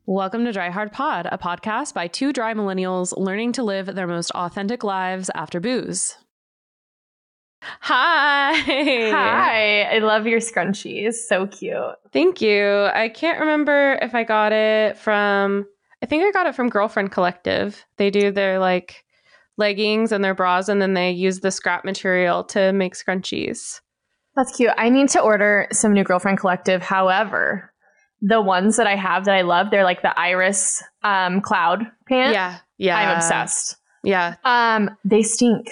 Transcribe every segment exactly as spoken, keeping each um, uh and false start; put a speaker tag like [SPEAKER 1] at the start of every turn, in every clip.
[SPEAKER 1] Welcome to Dry Hard Pod, a podcast by two dry millennials learning to live their most authentic lives after booze. Hi.
[SPEAKER 2] Hi. I love your scrunchies. So cute.
[SPEAKER 1] Thank you. I can't remember if I got it from, I think I got it from Girlfriend Collective. They do their like leggings and their bras, and then they use the scrap material to make scrunchies.
[SPEAKER 2] That's cute. I need to order some new Girlfriend Collective. However, the ones that I have that I love, they're like the Iris um, cloud pant.
[SPEAKER 1] Yeah. Yeah.
[SPEAKER 2] I'm obsessed.
[SPEAKER 1] Yeah.
[SPEAKER 2] Um, they stink.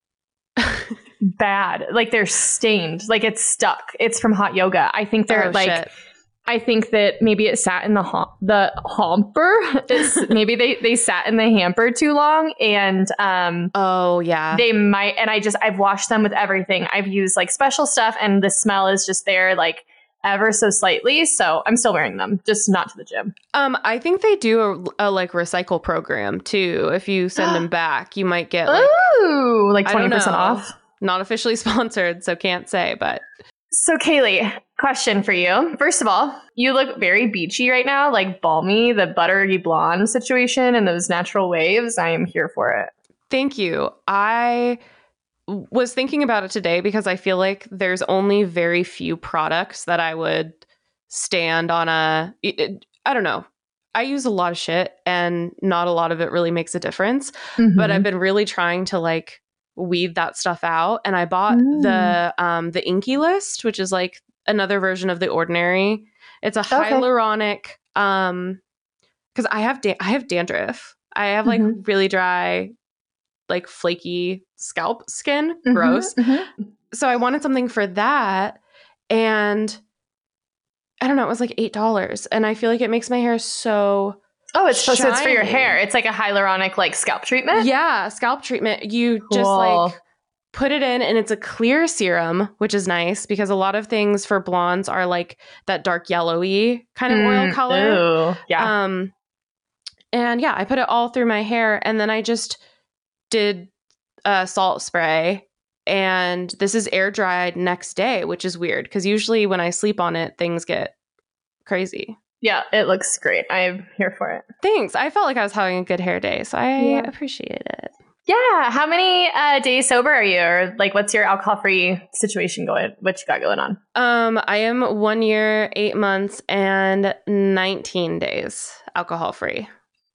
[SPEAKER 2] Bad. Like they're stained. Like it's stuck. It's from Hot Yoga. I think they're
[SPEAKER 1] oh,
[SPEAKER 2] like,
[SPEAKER 1] shit.
[SPEAKER 2] I think that maybe it sat in the hom- the hamper. It's, maybe they, they sat in the hamper too long, and um,
[SPEAKER 1] oh yeah,
[SPEAKER 2] they might. And I just I've washed them with everything. I've used like special stuff, and the smell is just there, like ever so slightly. So I'm still wearing them, just not to the gym.
[SPEAKER 1] Um, I think they do a, a like recycle program too. If you send them back, you might get like
[SPEAKER 2] ooh, like twenty percent off.
[SPEAKER 1] Not officially sponsored, so can't say, but.
[SPEAKER 2] So Kaylee, question for you. First of all, you look very beachy right now, like balmy, the buttery blonde situation and those natural waves. I am here for it.
[SPEAKER 1] Thank you. I was thinking about it today because I feel like there's only very few products that I would stand on a, it, I don't know. I use a lot of shit and not a lot of it really makes a difference, mm-hmm. but I've been really trying to like weed that stuff out, and I bought mm. the um the Inky List, which is like another version of The Ordinary. It's a okay. hyaluronic um because I have da- I have dandruff. I have like mm-hmm. really dry, like flaky scalp skin. Mm-hmm, gross. Mm-hmm. So I wanted something for that, and I don't know, it was like eight dollars, and I feel like it makes my hair so
[SPEAKER 2] Oh, it's so, so it's for your hair. It's like a hyaluronic like scalp treatment?
[SPEAKER 1] Yeah, scalp treatment. You cool. just like put it in, and it's a clear serum, which is nice because a lot of things for blondes are like that dark yellowy kind of mm, oil color.
[SPEAKER 2] Ooh, yeah.
[SPEAKER 1] Um, and yeah, I put it all through my hair, and then I just did a salt spray, and this is air dried next day, which is weird because usually when I sleep on it, things get crazy.
[SPEAKER 2] Yeah, it looks great. I'm here for it.
[SPEAKER 1] Thanks. I felt like I was having a good hair day, so I yeah. appreciate it.
[SPEAKER 2] Yeah. How many uh, days sober are you? Or like, what's your alcohol-free situation going? What you got going on?
[SPEAKER 1] Um, I am one year, eight months, and nineteen days alcohol-free.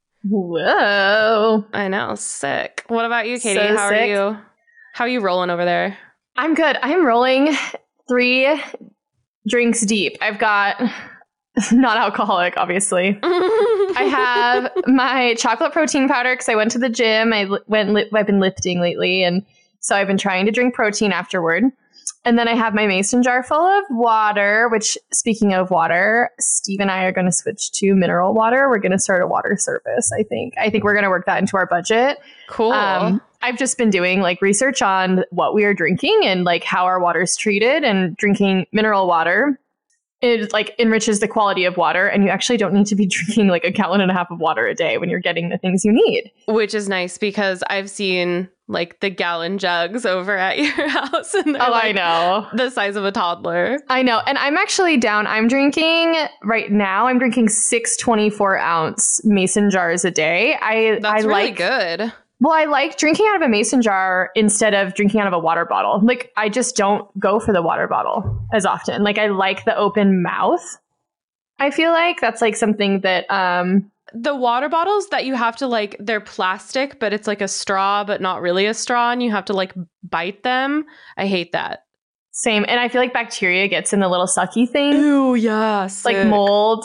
[SPEAKER 2] Whoa.
[SPEAKER 1] I know. Sick. What about you, Katie?
[SPEAKER 2] So
[SPEAKER 1] How
[SPEAKER 2] sick.
[SPEAKER 1] are you? How are you rolling over there?
[SPEAKER 2] I'm good. I'm rolling three drinks deep. I've got... Not alcoholic, obviously. I have my chocolate protein powder because I went to the gym. I li- went. Li- I've been lifting lately, and so I've been trying to drink protein afterward. And then I have my mason jar full of water. Which, speaking of water, Steve and I are going to switch to mineral water. We're going to start a water service. I think. I think we're going to work that into our budget.
[SPEAKER 1] Cool. Um,
[SPEAKER 2] I've just been doing like research on what we are drinking and like how our water is treated, and drinking mineral water. It like enriches the quality of water, and you actually don't need to be drinking like a gallon and a half of water a day when you're getting the things you need.
[SPEAKER 1] Which is nice because I've seen like the gallon jugs over at your house, and they're
[SPEAKER 2] oh,
[SPEAKER 1] like
[SPEAKER 2] I know,
[SPEAKER 1] the size of a toddler.
[SPEAKER 2] I know, and I'm actually down. I'm drinking right now. I'm drinking six twenty-four ounce mason jars a day. I
[SPEAKER 1] that's
[SPEAKER 2] I
[SPEAKER 1] really
[SPEAKER 2] like,
[SPEAKER 1] good.
[SPEAKER 2] Well, I like drinking out of a mason jar instead of drinking out of a water bottle. Like, I just don't go for the water bottle as often. Like, I like the open mouth. I feel like that's like something that... um
[SPEAKER 1] the water bottles that you have to like, they're plastic, but it's like a straw, but not really a straw, and you have to like bite them. I hate that.
[SPEAKER 2] Same. And I feel like bacteria gets in the little sucky thing.
[SPEAKER 1] Ooh, yeah. Sick.
[SPEAKER 2] Like mold.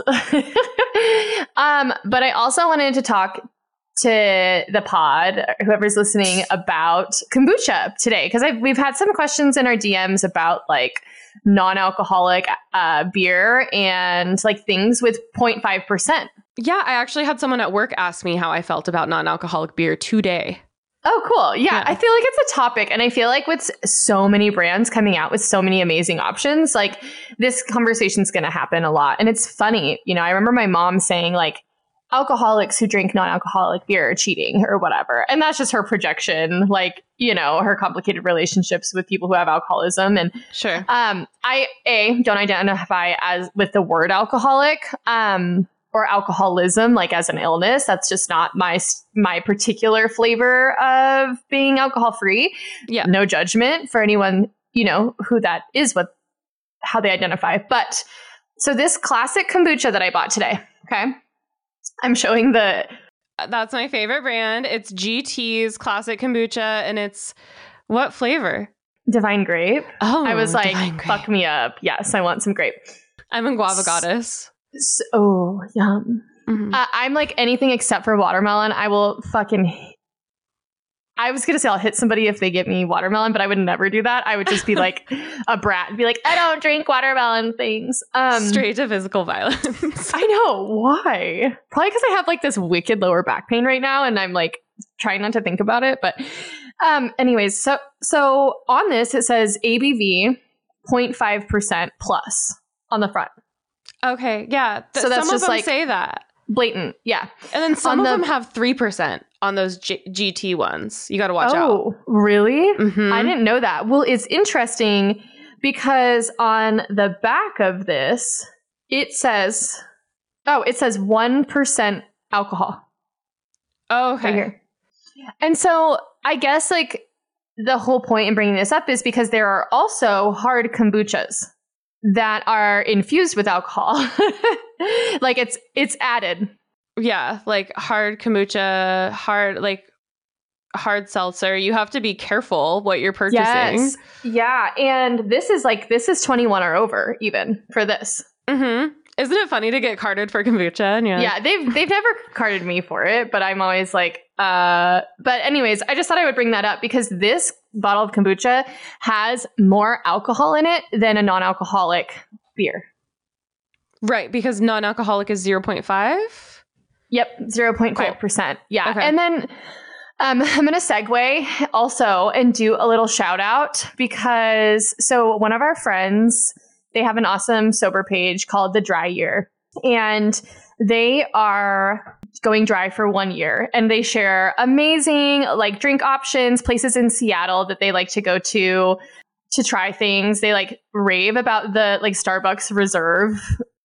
[SPEAKER 2] um, but I also wanted to talk to the pod, whoever's listening, about kombucha today, because we've had some questions in our D Ms about like non-alcoholic uh, beer and like things with zero point five percent.
[SPEAKER 1] Yeah, I actually had someone at work ask me how I felt about non-alcoholic beer today.
[SPEAKER 2] Oh, cool. Yeah,
[SPEAKER 1] yeah,
[SPEAKER 2] I feel like it's a topic. And I feel like with so many brands coming out with so many amazing options, like this conversation's going to happen a lot. And it's funny. You know, I remember my mom saying like, alcoholics who drink non-alcoholic beer are cheating or whatever. And that's just her projection, like, you know, her complicated relationships with people who have alcoholism. And
[SPEAKER 1] sure.
[SPEAKER 2] Um, I, A, don't identify as with the word alcoholic. Um, or alcoholism, like as an illness. That's just not my my particular flavor of being alcohol free.
[SPEAKER 1] Yeah.
[SPEAKER 2] No judgment for anyone, you know, who that is, what how they identify. But so this classic kombucha that I bought today, okay? I'm showing the
[SPEAKER 1] That's my favorite brand. It's G T's classic kombucha, and it's what flavor?
[SPEAKER 2] Divine Grape.
[SPEAKER 1] Oh,
[SPEAKER 2] I was like,
[SPEAKER 1] Divine Grape.
[SPEAKER 2] fuck me up. Yes, I want some grape.
[SPEAKER 1] I'm in Guava Goddess.
[SPEAKER 2] So, oh, yum.
[SPEAKER 1] Mm-hmm.
[SPEAKER 2] Uh, I'm like anything except for watermelon. I will fucking... I was going to say I'll hit somebody if they give me watermelon, but I would never do that. I would just be like a brat and be like, I don't drink watermelon things. Um,
[SPEAKER 1] Straight to physical violence.
[SPEAKER 2] I know. Why? Probably because I have like this wicked lower back pain right now and I'm like trying not to think about it. But um, anyways, so so on this, it says A B V zero point five percent plus on the front.
[SPEAKER 1] Okay, yeah. Th-
[SPEAKER 2] So that's
[SPEAKER 1] some
[SPEAKER 2] just
[SPEAKER 1] of them
[SPEAKER 2] like-
[SPEAKER 1] say that.
[SPEAKER 2] Blatant. Yeah.
[SPEAKER 1] And then some
[SPEAKER 2] on
[SPEAKER 1] of
[SPEAKER 2] the-
[SPEAKER 1] them have three percent on those G- GT ones. You got to watch out.
[SPEAKER 2] Oh, really?
[SPEAKER 1] Mhm.
[SPEAKER 2] I didn't know that. Well, it's interesting because on the back of this, it says, oh, it says one percent alcohol.
[SPEAKER 1] Oh, okay.
[SPEAKER 2] Right here. And so I guess like the whole point in bringing this up is because there are also hard kombuchas that are infused with alcohol. Like it's it's added.
[SPEAKER 1] Yeah, like hard kombucha, hard like hard seltzer. You have to be careful what you're purchasing.
[SPEAKER 2] Yes. Yeah. And this is like this is twenty-one or over even for this.
[SPEAKER 1] Mm-hmm. Isn't it funny to get carded for kombucha? And you're like,
[SPEAKER 2] Yeah, they've they've never carded me for it, but I'm always like, uh but anyways, I just thought I would bring that up because this bottle of kombucha has more alcohol in it than a non-alcoholic beer.
[SPEAKER 1] Right, because non-alcoholic is zero point five?
[SPEAKER 2] Yep, zero point five percent. Yeah.
[SPEAKER 1] Okay.
[SPEAKER 2] And then um, I'm going to segue also and do a little shout out because so one of our friends, they have an awesome sober page called The Dry Year. And they are going dry for one year and they share amazing like drink options, places in Seattle that they like to go to to try things. They like rave about the like Starbucks Reserve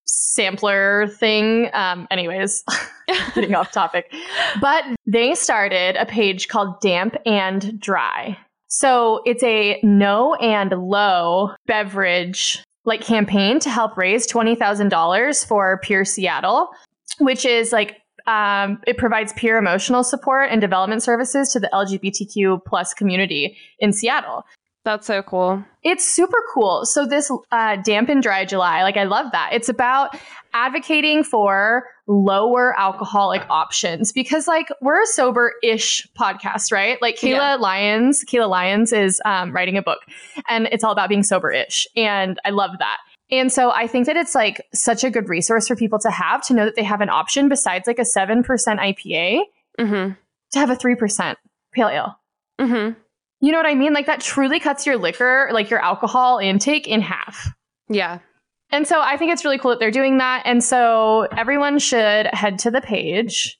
[SPEAKER 2] sampler thing. Um, anyways, getting off topic. But they started a page called Damp and Dry. So it's a no and low beverage like campaign to help raise twenty thousand dollars for Peer Seattle, which is like um, it provides peer emotional support and development services to the L G B T Q plus community in Seattle.
[SPEAKER 1] That's so cool.
[SPEAKER 2] It's super cool. So this uh, Damp and Dry July, like I love that. It's about advocating for lower alcoholic options because like we're a sober-ish podcast, right? Like Kayla
[SPEAKER 1] Yeah.
[SPEAKER 2] Lyons, Kayla Lyons is um, writing a book and it's all about being sober-ish. And I love that. And so I think that it's like such a good resource for people to have to know that they have an option besides like a seven percent I P A
[SPEAKER 1] Mm-hmm.
[SPEAKER 2] to have a three percent pale ale.
[SPEAKER 1] Mm-hmm.
[SPEAKER 2] You know what I mean? Like that truly cuts your liquor, like your alcohol intake in half.
[SPEAKER 1] Yeah.
[SPEAKER 2] And so I think it's really cool that they're doing that. And so everyone should head to the page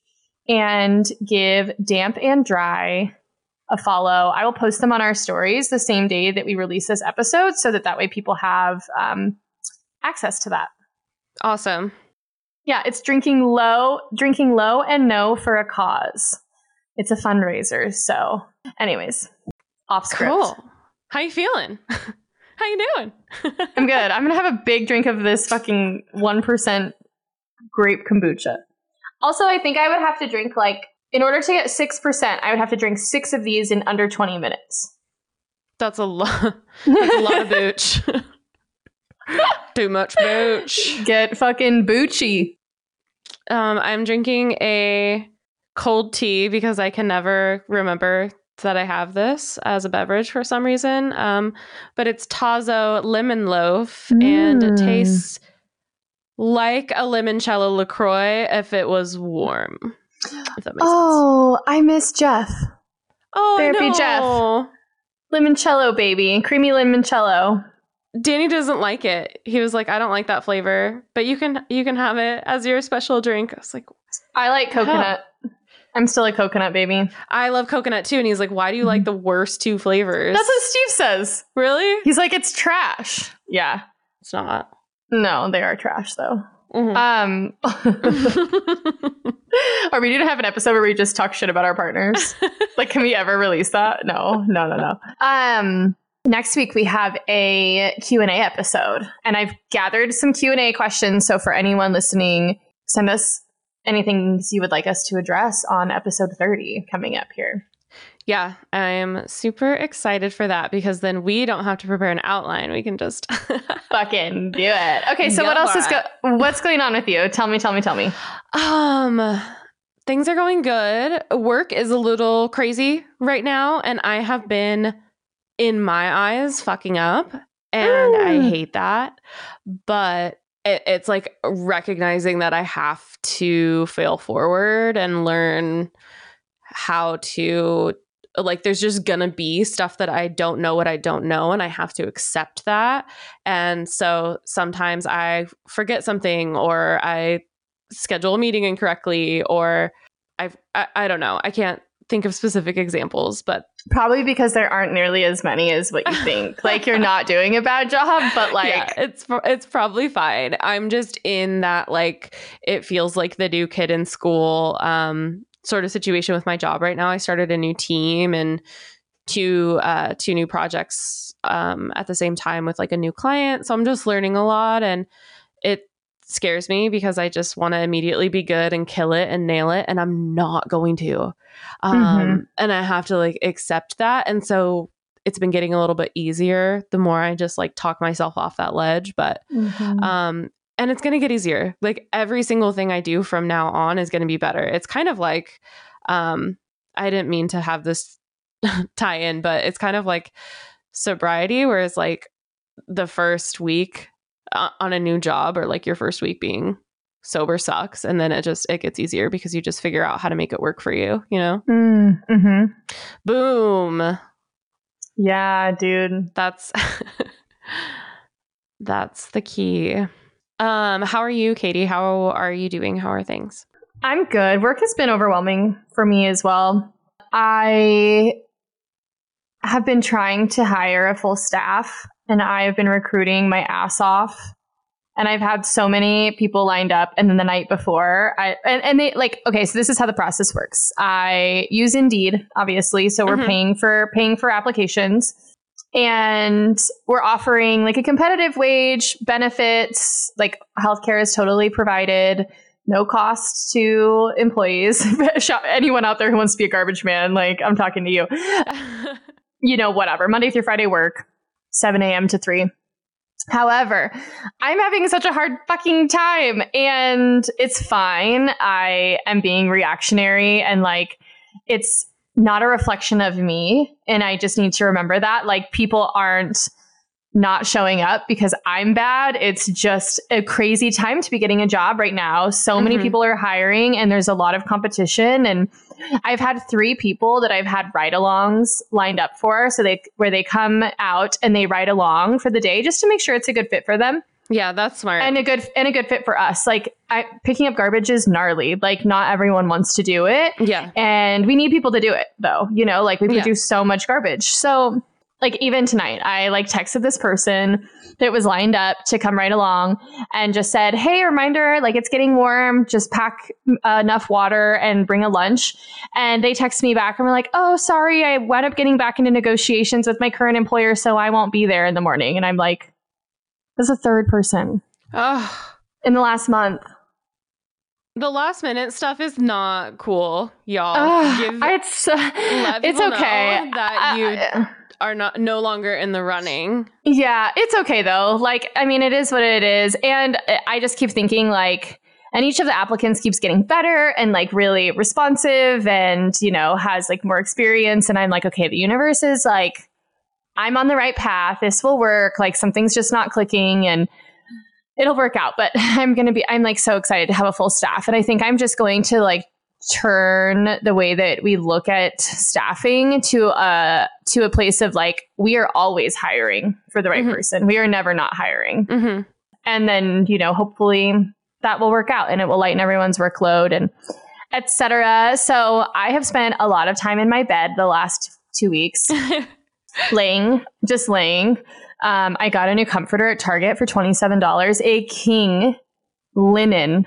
[SPEAKER 2] and give Damp and Dry a follow. I will post them on our stories the same day that we release this episode so that that way people have um, access to that.
[SPEAKER 1] Awesome.
[SPEAKER 2] Yeah, it's drinking low, drinking low and no for a cause. It's a fundraiser. So anyways, off script.
[SPEAKER 1] Cool. How you feeling? How you doing?
[SPEAKER 2] I'm good. I'm going to have a big drink of this fucking one percent grape kombucha. Also, I think I would have to drink like, in order to get six percent, I would have to drink six of these in under twenty minutes.
[SPEAKER 1] That's a lot. That's a lot of booch. Too much booch.
[SPEAKER 2] Get fucking boochy.
[SPEAKER 1] Um, I'm drinking a cold tea because I can never remember that I have this as a beverage for some reason. Um, but it's Tazo lemon loaf, mm. and it tastes like a limoncello LaCroix if it was warm. If that makes
[SPEAKER 2] oh,
[SPEAKER 1] sense.
[SPEAKER 2] I miss Jeff.
[SPEAKER 1] Oh,
[SPEAKER 2] Therapy
[SPEAKER 1] no.
[SPEAKER 2] Jeff. Limoncello, baby. Creamy limoncello.
[SPEAKER 1] Danny doesn't like it. He was like, I don't like that flavor, but you can you can have it as your special drink. I was like,
[SPEAKER 2] I like coconut. Huh. I'm still a coconut baby.
[SPEAKER 1] I love coconut too. And he's like, why do you like the worst two flavors?
[SPEAKER 2] That's what Steve says.
[SPEAKER 1] Really?
[SPEAKER 2] He's like, it's trash. Yeah.
[SPEAKER 1] It's not.
[SPEAKER 2] No, they are trash though. Mm-hmm. Um, or we need to have an episode where we just talk shit about our partners. Like, can we ever release that? No, no, no, no. Um, next week we have a Q and A episode, and I've gathered some Q and A questions. So for anyone listening, send us anything you would like us to address on episode thirty coming up here.
[SPEAKER 1] Yeah, I'm super excited for that because then we don't have to prepare an outline. We can just
[SPEAKER 2] fucking do it. Okay, so what else is go- what's going on with you? Tell me, tell me, tell me.
[SPEAKER 1] Um, things are going good. Work is a little crazy right now, and I have been, in my eyes, fucking up, and mm. I hate that. But it, it's like recognizing that I have to fail forward and learn how to. Like, there's just gonna be stuff that I don't know what I don't know, and I have to accept that. And so sometimes I forget something, or I schedule a meeting incorrectly, or I've, I I don't know. I can't think of specific examples, but
[SPEAKER 2] probably because there aren't nearly as many as what you think. Like, you're not doing a bad job, but like
[SPEAKER 1] yeah, it's it's probably fine. I'm just in that, like, it feels like the new kid in school. Um. sort of situation with my job right now. I started a new team and two uh two new projects um at the same time with like a new client. So I'm just learning a lot, and it scares me because I just want to immediately be good and kill it and nail it, and I'm not going to. Um mm-hmm. And I have to like accept that. And so it's been getting a little bit easier the more I just like talk myself off that ledge. But mm-hmm. um And it's going to get easier. Like, every single thing I do from now on is going to be better. It's kind of like, um, I didn't mean to have this tie in, but it's kind of like sobriety, where it's like the first week uh, on a new job, or like your first week being sober sucks. And then it just, it gets easier because you just figure out how to make it work for you, you know?
[SPEAKER 2] Mm-hmm.
[SPEAKER 1] Boom.
[SPEAKER 2] Yeah, dude.
[SPEAKER 1] That's, that's the key. Um, how are you, Katie? How are you doing? How are things?
[SPEAKER 2] I'm good. Work has been overwhelming for me as well. I have been trying to hire a full staff, and I have been recruiting my ass off. And I've had so many people lined up, and then the night before, I and, and they like, okay, so this is how the process works. I use Indeed, obviously, so we're mm-hmm. paying for paying for applications. And we're offering like a competitive wage, benefits, like healthcare is totally provided, no cost to employees. Anyone out there who wants to be a garbage man, like, I'm talking to you. You know, whatever. Monday through Friday work, seven a.m. to three. However, I'm having such a hard fucking time, and it's fine. I am being reactionary, and like, it's not a reflection of me. And I just need to remember that, like, people aren't not showing up because I'm bad. It's just a crazy time to be getting a job right now. So mm-hmm. many people are hiring, and there's a lot of competition. And I've had three people that I've had ride-alongs lined up for. So they, where they come out and they ride along for the day just to make sure it's a good fit for them.
[SPEAKER 1] Yeah, that's smart.
[SPEAKER 2] And a good and a good fit for us. Like, I, picking up garbage is gnarly. Like, not everyone wants to do it.
[SPEAKER 1] Yeah.
[SPEAKER 2] And we need people to do it, though. You know, like, we produce yeah. so much garbage. So, like, even tonight, I, like, texted this person that was lined up to come right along and just said, hey, reminder, like, it's getting warm. Just pack uh, enough water and bring a lunch. And they text me back and were like, oh, sorry, I wound up getting back into negotiations with my current employer, so I won't be there in the morning. And I'm like, as a third person
[SPEAKER 1] oh.
[SPEAKER 2] in the last month.
[SPEAKER 1] The last minute stuff is not cool, y'all.
[SPEAKER 2] Uh, Give, it's uh, it's okay
[SPEAKER 1] that you uh, are not no longer in the running.
[SPEAKER 2] Yeah, it's okay though. Like, I mean, it is what it is, and I just keep thinking like, and each of the applicants keeps getting better and like really responsive, and you know, has like more experience. And I'm like, okay, the universe is like, I'm on the right path. This will work. Like, something's just not clicking, and it'll work out. But I'm going to be, I'm like so excited to have a full staff. And I think I'm just going to like turn the way that we look at staffing to a, to a place of like, we are always hiring for the right mm-hmm. person. We are never not hiring.
[SPEAKER 1] Mm-hmm.
[SPEAKER 2] And then, you know, hopefully that will work out and it will lighten everyone's workload and et cetera. So I have spent a lot of time in my bed the last two weeks. laying, just laying. Um, I got a new comforter at Target for twenty-seven dollars, a king linen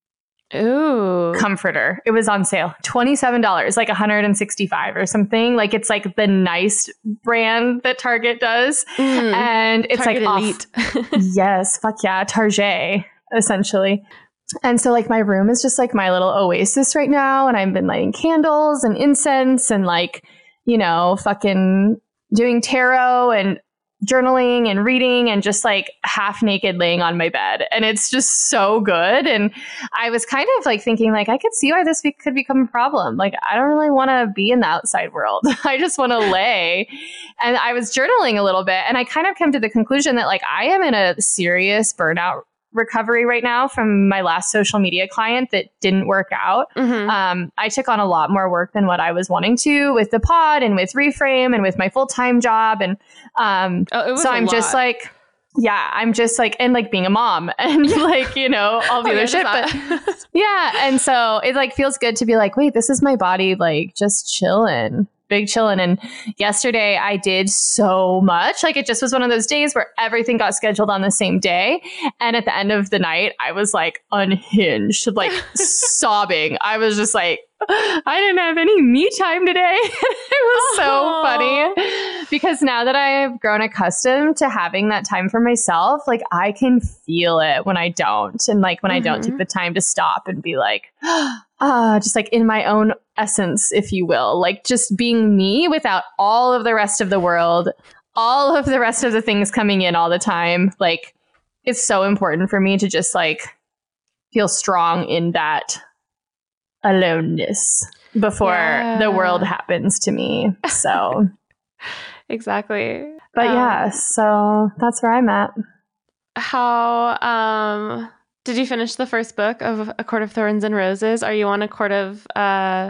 [SPEAKER 1] Ooh.
[SPEAKER 2] comforter. It was on sale. twenty-seven dollars, like one hundred sixty-five dollars or something. Like it's like the nice brand that Target does. Mm, and it's Target like Elite. Off- yes, fuck yeah. Target, essentially. And so like my room is just like my little oasis right now. And I've been lighting candles and incense and like, you know, fucking doing tarot and journaling and reading and just like half naked laying on my bed. And it's just so good. And I was kind of like thinking like, I could see why this be- could become a problem. Like, I don't really want to be in the outside world. I just want to lay. And I was journaling a little bit and I kind of came to the conclusion that like I am in a serious burnout recovery right now from my last social media client that didn't work out. Mm-hmm. Um, I took on a lot more work than what I was wanting to with the pod and with Reframe and with my full-time job. And um, oh, so I'm just like, yeah, I'm just like, and like being a mom and like, you know, all the oh, other yeah, shit. But yeah. And so it like feels good to be like, wait, this is my body, like just chilling. Big chillin'. And yesterday I did so much. Like it just was one of those days where everything got scheduled on the same day. And at the end of the night, I was like unhinged, like sobbing. I was just like, I didn't have any me time today. It was so funny because now that I have grown accustomed to having that time for myself, like I can feel it when I don't. And like when mm-hmm. I don't take the time to stop and be like, ah, just like in my own essence, if you will, like just being me without all of the rest of the world, all of the rest of the things coming in all the time. Like it's so important for me to just like feel strong in that aloneness before yeah. the world happens to me. So
[SPEAKER 1] exactly.
[SPEAKER 2] But um, yeah, so that's where I'm at.
[SPEAKER 1] How um did you finish the first book of A Court of Thorns and Roses? Are you on A Court of uh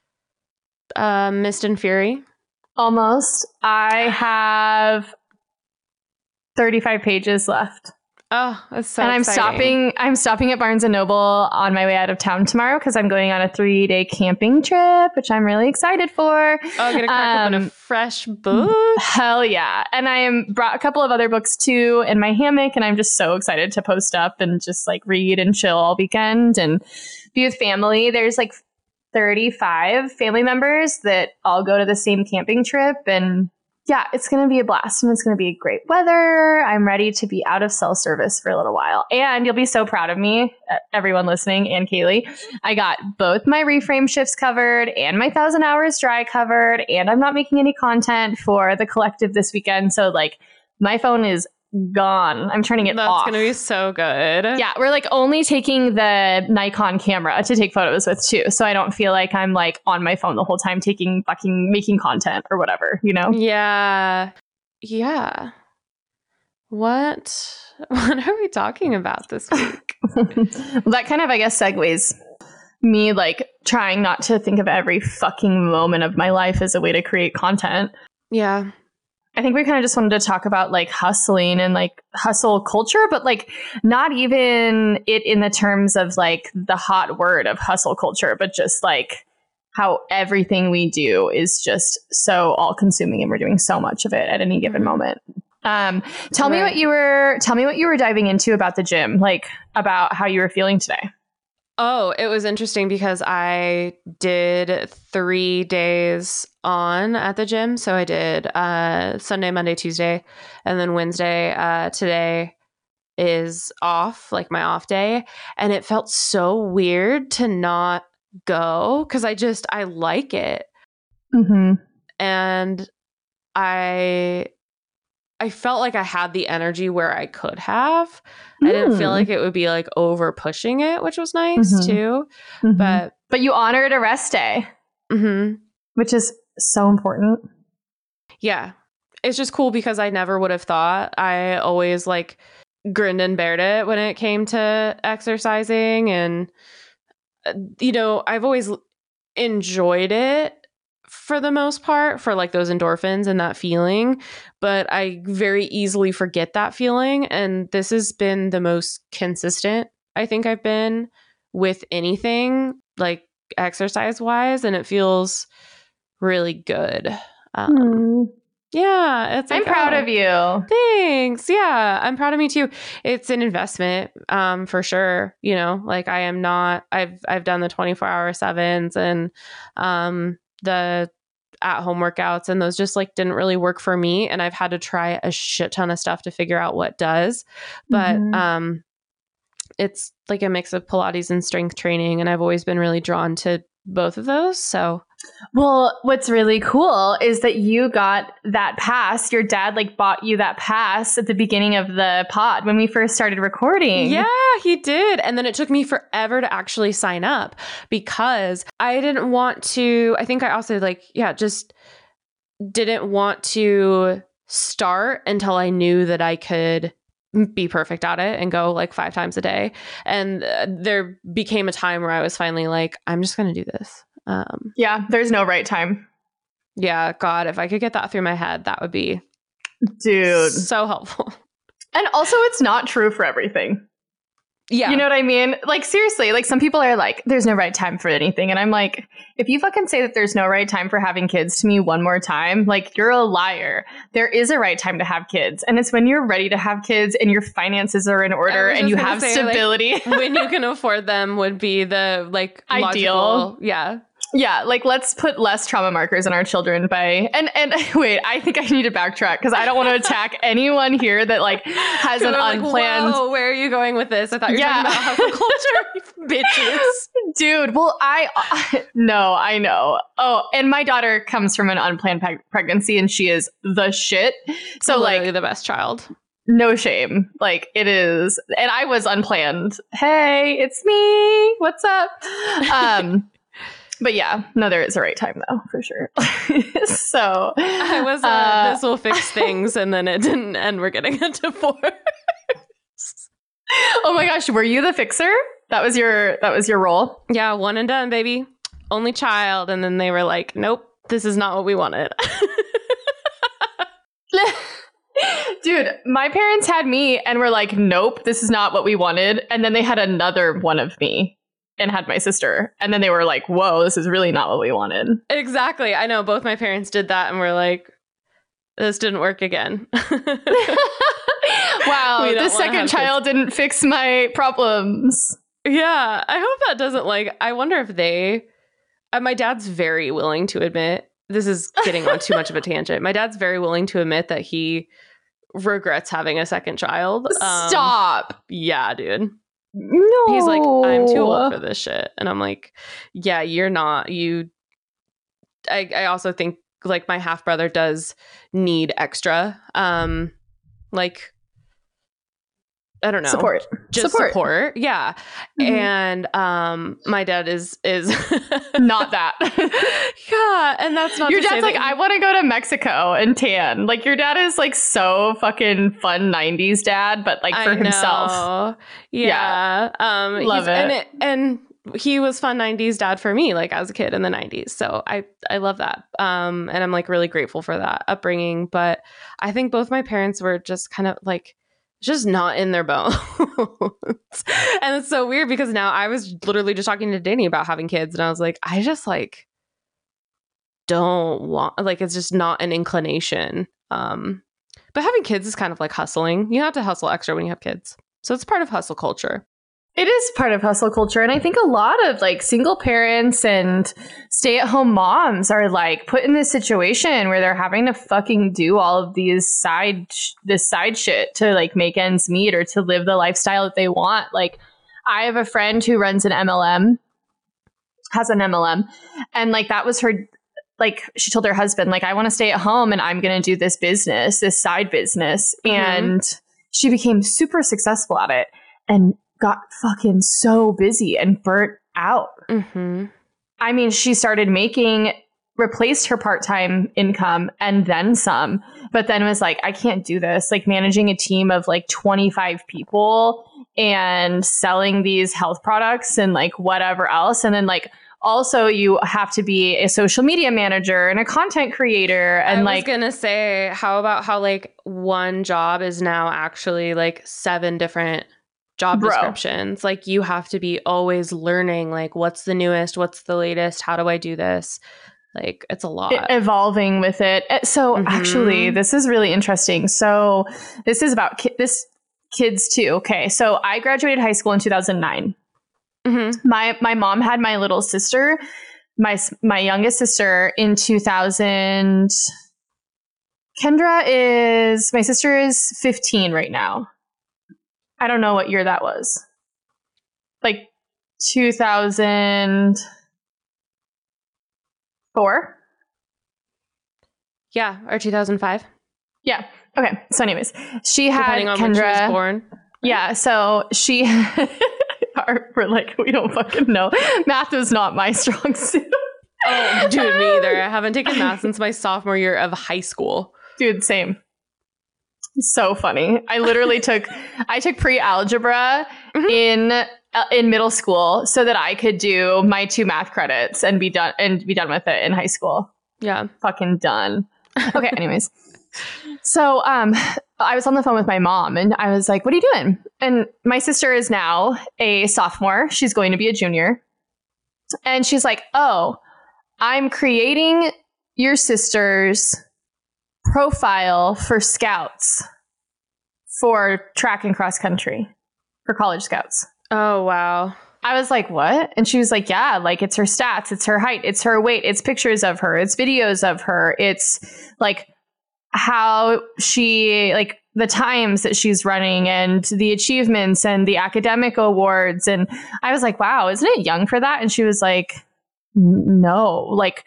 [SPEAKER 1] uh Mist and Fury?
[SPEAKER 2] Almost. I have thirty-five pages left.
[SPEAKER 1] Oh, that's so
[SPEAKER 2] And I'm
[SPEAKER 1] exciting.
[SPEAKER 2] stopping I'm stopping at Barnes and Noble on my way out of town tomorrow because I'm going on a three-day camping trip, which I'm really excited for.
[SPEAKER 1] Oh, gonna crack um, open a fresh book?
[SPEAKER 2] Hell yeah. And I am brought a couple of other books too in my hammock, and I'm just so excited to post up and just like read and chill all weekend and be with family. There's like thirty-five family members that all go to the same camping trip, and yeah, it's going to be a blast and it's going to be great weather. I'm ready to be out of cell service for a little while. And you'll be so proud of me, everyone listening, and Kaylee. I got both my Reframe shifts covered and my Thousand Hours Dry covered, and I'm not making any content for the collective this weekend. So like my phone is gone. I'm turning it
[SPEAKER 1] That's
[SPEAKER 2] off.
[SPEAKER 1] That's going to be so good.
[SPEAKER 2] Yeah, we're like only taking the Nikon camera to take photos with too. So I don't feel like I'm like on my phone the whole time taking fucking making content or whatever, you know?
[SPEAKER 1] Yeah. Yeah. What what are we talking about this week?
[SPEAKER 2] Well, that kind of, I guess, segues me like trying not to think of every fucking moment of my life as a way to create content.
[SPEAKER 1] Yeah.
[SPEAKER 2] I think we kind of just wanted to talk about like hustling and like hustle culture, but like not even it in the terms of like the hot word of hustle culture, but just like how everything we do is just so all consuming and we're doing so much of it at any given moment. Um, tell right. me what you were, tell me what you were diving into about the gym, like about how you were feeling today.
[SPEAKER 1] Oh, it was interesting because I did three days on at the gym. So I did uh, Sunday, Monday, Tuesday, and then Wednesday. Uh, today is off, like my off day. And it felt so weird to not go because I just, I like it.
[SPEAKER 2] Mm-hmm.
[SPEAKER 1] And I... I felt like I had the energy where I could have. Mm. I didn't feel like it would be like over pushing it, which was nice mm-hmm. too.
[SPEAKER 2] Mm-hmm.
[SPEAKER 1] But
[SPEAKER 2] but you honored a rest day,
[SPEAKER 1] mm-hmm.
[SPEAKER 2] which is so important.
[SPEAKER 1] Yeah, it's just cool because I never would have thought. I always like grinned and bared it when it came to exercising, and you know, I've always enjoyed it. For the most part, for like those endorphins and that feeling, but I very easily forget that feeling. And this has been the most consistent I think I've been with anything like exercise wise, and it feels really good. Um,
[SPEAKER 2] mm.
[SPEAKER 1] Yeah, it's like,
[SPEAKER 2] I'm proud
[SPEAKER 1] oh,
[SPEAKER 2] of you.
[SPEAKER 1] Thanks. Yeah, I'm proud of me too. It's an investment, um, for sure. You know, like I am not. I've I've done the twenty-four hour sevens and um, the at home workouts, and those just like didn't really work for me. And I've had to try a shit ton of stuff to figure out what does. But
[SPEAKER 2] Mhm.
[SPEAKER 1] um, it's like a mix of Pilates and strength training, and I've always been really drawn to both of those. So.
[SPEAKER 2] Well, what's really cool is that you got that pass. Your dad like bought you that pass at the beginning of the pod when we first started recording.
[SPEAKER 1] Yeah, he did. And then it took me forever to actually sign up because I didn't want to, I think I also like, yeah, just didn't want to start until I knew that I could be perfect at it and go like five times a day. And uh, there became a time where I was finally like, I'm just going to do this. Um,
[SPEAKER 2] Yeah, there's no right time.
[SPEAKER 1] yeah, God, if I could get that through my head, that would be
[SPEAKER 2] Dude.
[SPEAKER 1] so helpful.
[SPEAKER 2] And also, it's not true for everything.
[SPEAKER 1] Yeah.
[SPEAKER 2] You know what I mean? Like, seriously, like some people are like, there's no right time for anything. And I'm like, if you fucking say that there's no right time for having kids to me one more time, like you're a liar. There is a right time to have kids. And it's when you're ready to have kids and your finances are in order and you have say, stability.
[SPEAKER 1] Like, when you can afford them would be the like
[SPEAKER 2] ideal.
[SPEAKER 1] Logical, yeah.
[SPEAKER 2] Yeah, like let's put less trauma markers in our children by and and wait, I think I need to backtrack because I don't want to attack anyone here that like has an
[SPEAKER 1] like,
[SPEAKER 2] unplanned.
[SPEAKER 1] Whoa, where are you going with this? I thought you were yeah. talking about hustle culture, bitches.
[SPEAKER 2] Dude, well, I uh, no, I know. Oh, and my daughter comes from an unplanned pe- pregnancy, and she is the shit. So
[SPEAKER 1] literally
[SPEAKER 2] like
[SPEAKER 1] the best child.
[SPEAKER 2] No shame. Like it is, and I was unplanned. Hey, it's me. What's up? Um. But yeah, no, there is a right time though, for sure. So
[SPEAKER 1] I was, uh, uh, this will fix things, and then it didn't, and we're getting a divorce.
[SPEAKER 2] Oh my gosh, were you the fixer? That was your, that was your role?
[SPEAKER 1] Yeah, one and done, baby. Only child, and then they were like, nope, this is not what we wanted.
[SPEAKER 2] Dude, my parents had me and were like, nope, this is not what we wanted. And then they had another one of me. And had my sister. And then they were like, whoa, this is really not what we wanted.
[SPEAKER 1] Exactly. I know both my parents did that and were like, this didn't work again.
[SPEAKER 2] Wow, the second child kids. Didn't fix my problems.
[SPEAKER 1] Yeah, I hope that doesn't like, I wonder if they, uh, my dad's very willing to admit, this is getting on too much of a tangent. My dad's very willing to admit that he regrets having a second child.
[SPEAKER 2] Um, Stop.
[SPEAKER 1] Yeah, dude.
[SPEAKER 2] No.
[SPEAKER 1] He's like, I'm too old for this shit. And I'm like, yeah, you're not. You, I, I also think like my half brother does need extra, um, like, I don't know.
[SPEAKER 2] Support.
[SPEAKER 1] Just
[SPEAKER 2] support.
[SPEAKER 1] support. Yeah. Mm-hmm. And um my dad is is
[SPEAKER 2] not that.
[SPEAKER 1] Yeah. And that's not
[SPEAKER 2] your
[SPEAKER 1] to
[SPEAKER 2] dad's
[SPEAKER 1] say
[SPEAKER 2] like, I want to go to Mexico and tan. Like your dad is like so fucking fun nineties dad, but like for
[SPEAKER 1] I
[SPEAKER 2] himself.
[SPEAKER 1] Know. Yeah. yeah. Um
[SPEAKER 2] Love it.
[SPEAKER 1] And it and he was fun nineties dad for me, like as a kid in the nineties. So I, I love that. Um, and I'm like really grateful for that upbringing. But I think both my parents were just kind of like, just not in their bones. And it's so weird because now I was literally just talking to Danny about having kids. And I was like, I just like don't want, like, it's just not an inclination. Um, but having kids is kind of like hustling. You have to hustle extra when you have kids. So it's part of hustle culture.
[SPEAKER 2] It is part of hustle culture. And I think a lot of like single parents and stay-at-home moms are like put in this situation where they're having to fucking do all of these side, sh- this side shit to like make ends meet or to live the lifestyle that they want. Like I have a friend who runs an M L M, has an M L M. And like that was her, like she told her husband, like, I want to stay at home and I'm going to do this business, this side business. Mm-hmm. And she became super successful at it. And got fucking so busy and burnt out.
[SPEAKER 1] Mm-hmm.
[SPEAKER 2] I mean, she started making, replaced her part-time income and then some, but then was like, I can't do this. Like managing a team of like twenty-five people and selling these health products and like whatever else. And then like, also you have to be a social media manager and a content creator. And
[SPEAKER 1] I
[SPEAKER 2] like,
[SPEAKER 1] was gonna say, how about how like one job is now actually like seven different job
[SPEAKER 2] Bro.
[SPEAKER 1] descriptions. Like you have to be always learning, like what's the newest, what's the latest, how do I do this? Like, it's a lot.
[SPEAKER 2] E- evolving with it. Uh, So
[SPEAKER 1] Mhm.
[SPEAKER 2] actually, this is really interesting. So this is about ki- this kids too. Okay, so I graduated high school in two thousand nine.
[SPEAKER 1] Mm-hmm.
[SPEAKER 2] My my mom had my little sister, my s- my youngest sister, in two thousand. Kendra is my sister is fifteen right now. I don't know what year that was. Like two thousand four?
[SPEAKER 1] Yeah, or two thousand five.
[SPEAKER 2] Yeah. Okay. So anyways, she had
[SPEAKER 1] Depending on when she was
[SPEAKER 2] Kendra.
[SPEAKER 1] born.
[SPEAKER 2] Yeah, so she are, we're like, we don't fucking know. Math is not my strong suit.
[SPEAKER 1] Oh, dude, me either. I haven't taken math since my sophomore year of high school.
[SPEAKER 2] Dude, same. So funny. I literally took I took pre-algebra
[SPEAKER 1] Mhm.
[SPEAKER 2] in uh, in middle school so that I could do my two math credits and be done and be done with it in high school.
[SPEAKER 1] Yeah.
[SPEAKER 2] Fucking done. Okay, anyways. So um I was on the phone with my mom and I was like, "What are you doing?" And my sister is now a sophomore. She's going to be a junior. And she's like, "Oh, I'm creating your sister's profile for scouts for track and cross country for college scouts."
[SPEAKER 1] Oh, wow.
[SPEAKER 2] I was like, "What?" And she was like, "Yeah, like it's her stats, it's her height, it's her weight, it's pictures of her, it's videos of her, it's like how she, like the times that she's running and the achievements and the academic awards." And I was like, "Wow, isn't it young for that?" And she was like, "No, like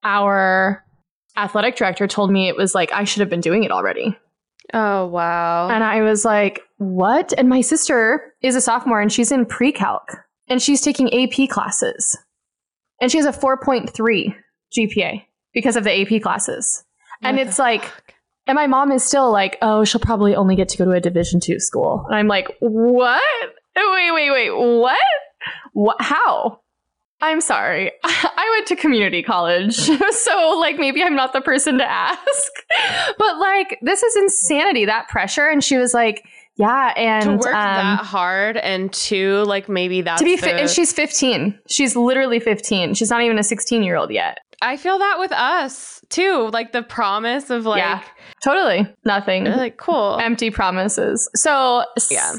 [SPEAKER 2] our athletic director told me it was like I should have been doing it already."
[SPEAKER 1] Oh, wow.
[SPEAKER 2] And I was like, "What?" And my sister is a sophomore and she's in pre-calc and she's taking A P classes. And she has a four point three G P A because of the A P classes. And
[SPEAKER 1] What
[SPEAKER 2] it's
[SPEAKER 1] the
[SPEAKER 2] like,
[SPEAKER 1] fuck?
[SPEAKER 2] and my mom is still like, "Oh, she'll probably only get to go to a Division two school." And I'm like, "What? Wait, wait, wait, what? What? How?" I'm sorry. I went to community college, so like maybe I'm not the person to ask. But like this is insanity, that pressure. And she was like, "Yeah, and
[SPEAKER 1] to work
[SPEAKER 2] um,
[SPEAKER 1] that hard and to like maybe that's
[SPEAKER 2] to be
[SPEAKER 1] the,
[SPEAKER 2] fi- and she's fifteen. She's literally fifteen. She's not even a sixteen year old yet."
[SPEAKER 1] I feel that with us too. Like the promise of like,
[SPEAKER 2] Yeah. Totally nothing.
[SPEAKER 1] like cool.
[SPEAKER 2] Empty promises. So
[SPEAKER 1] Yeah.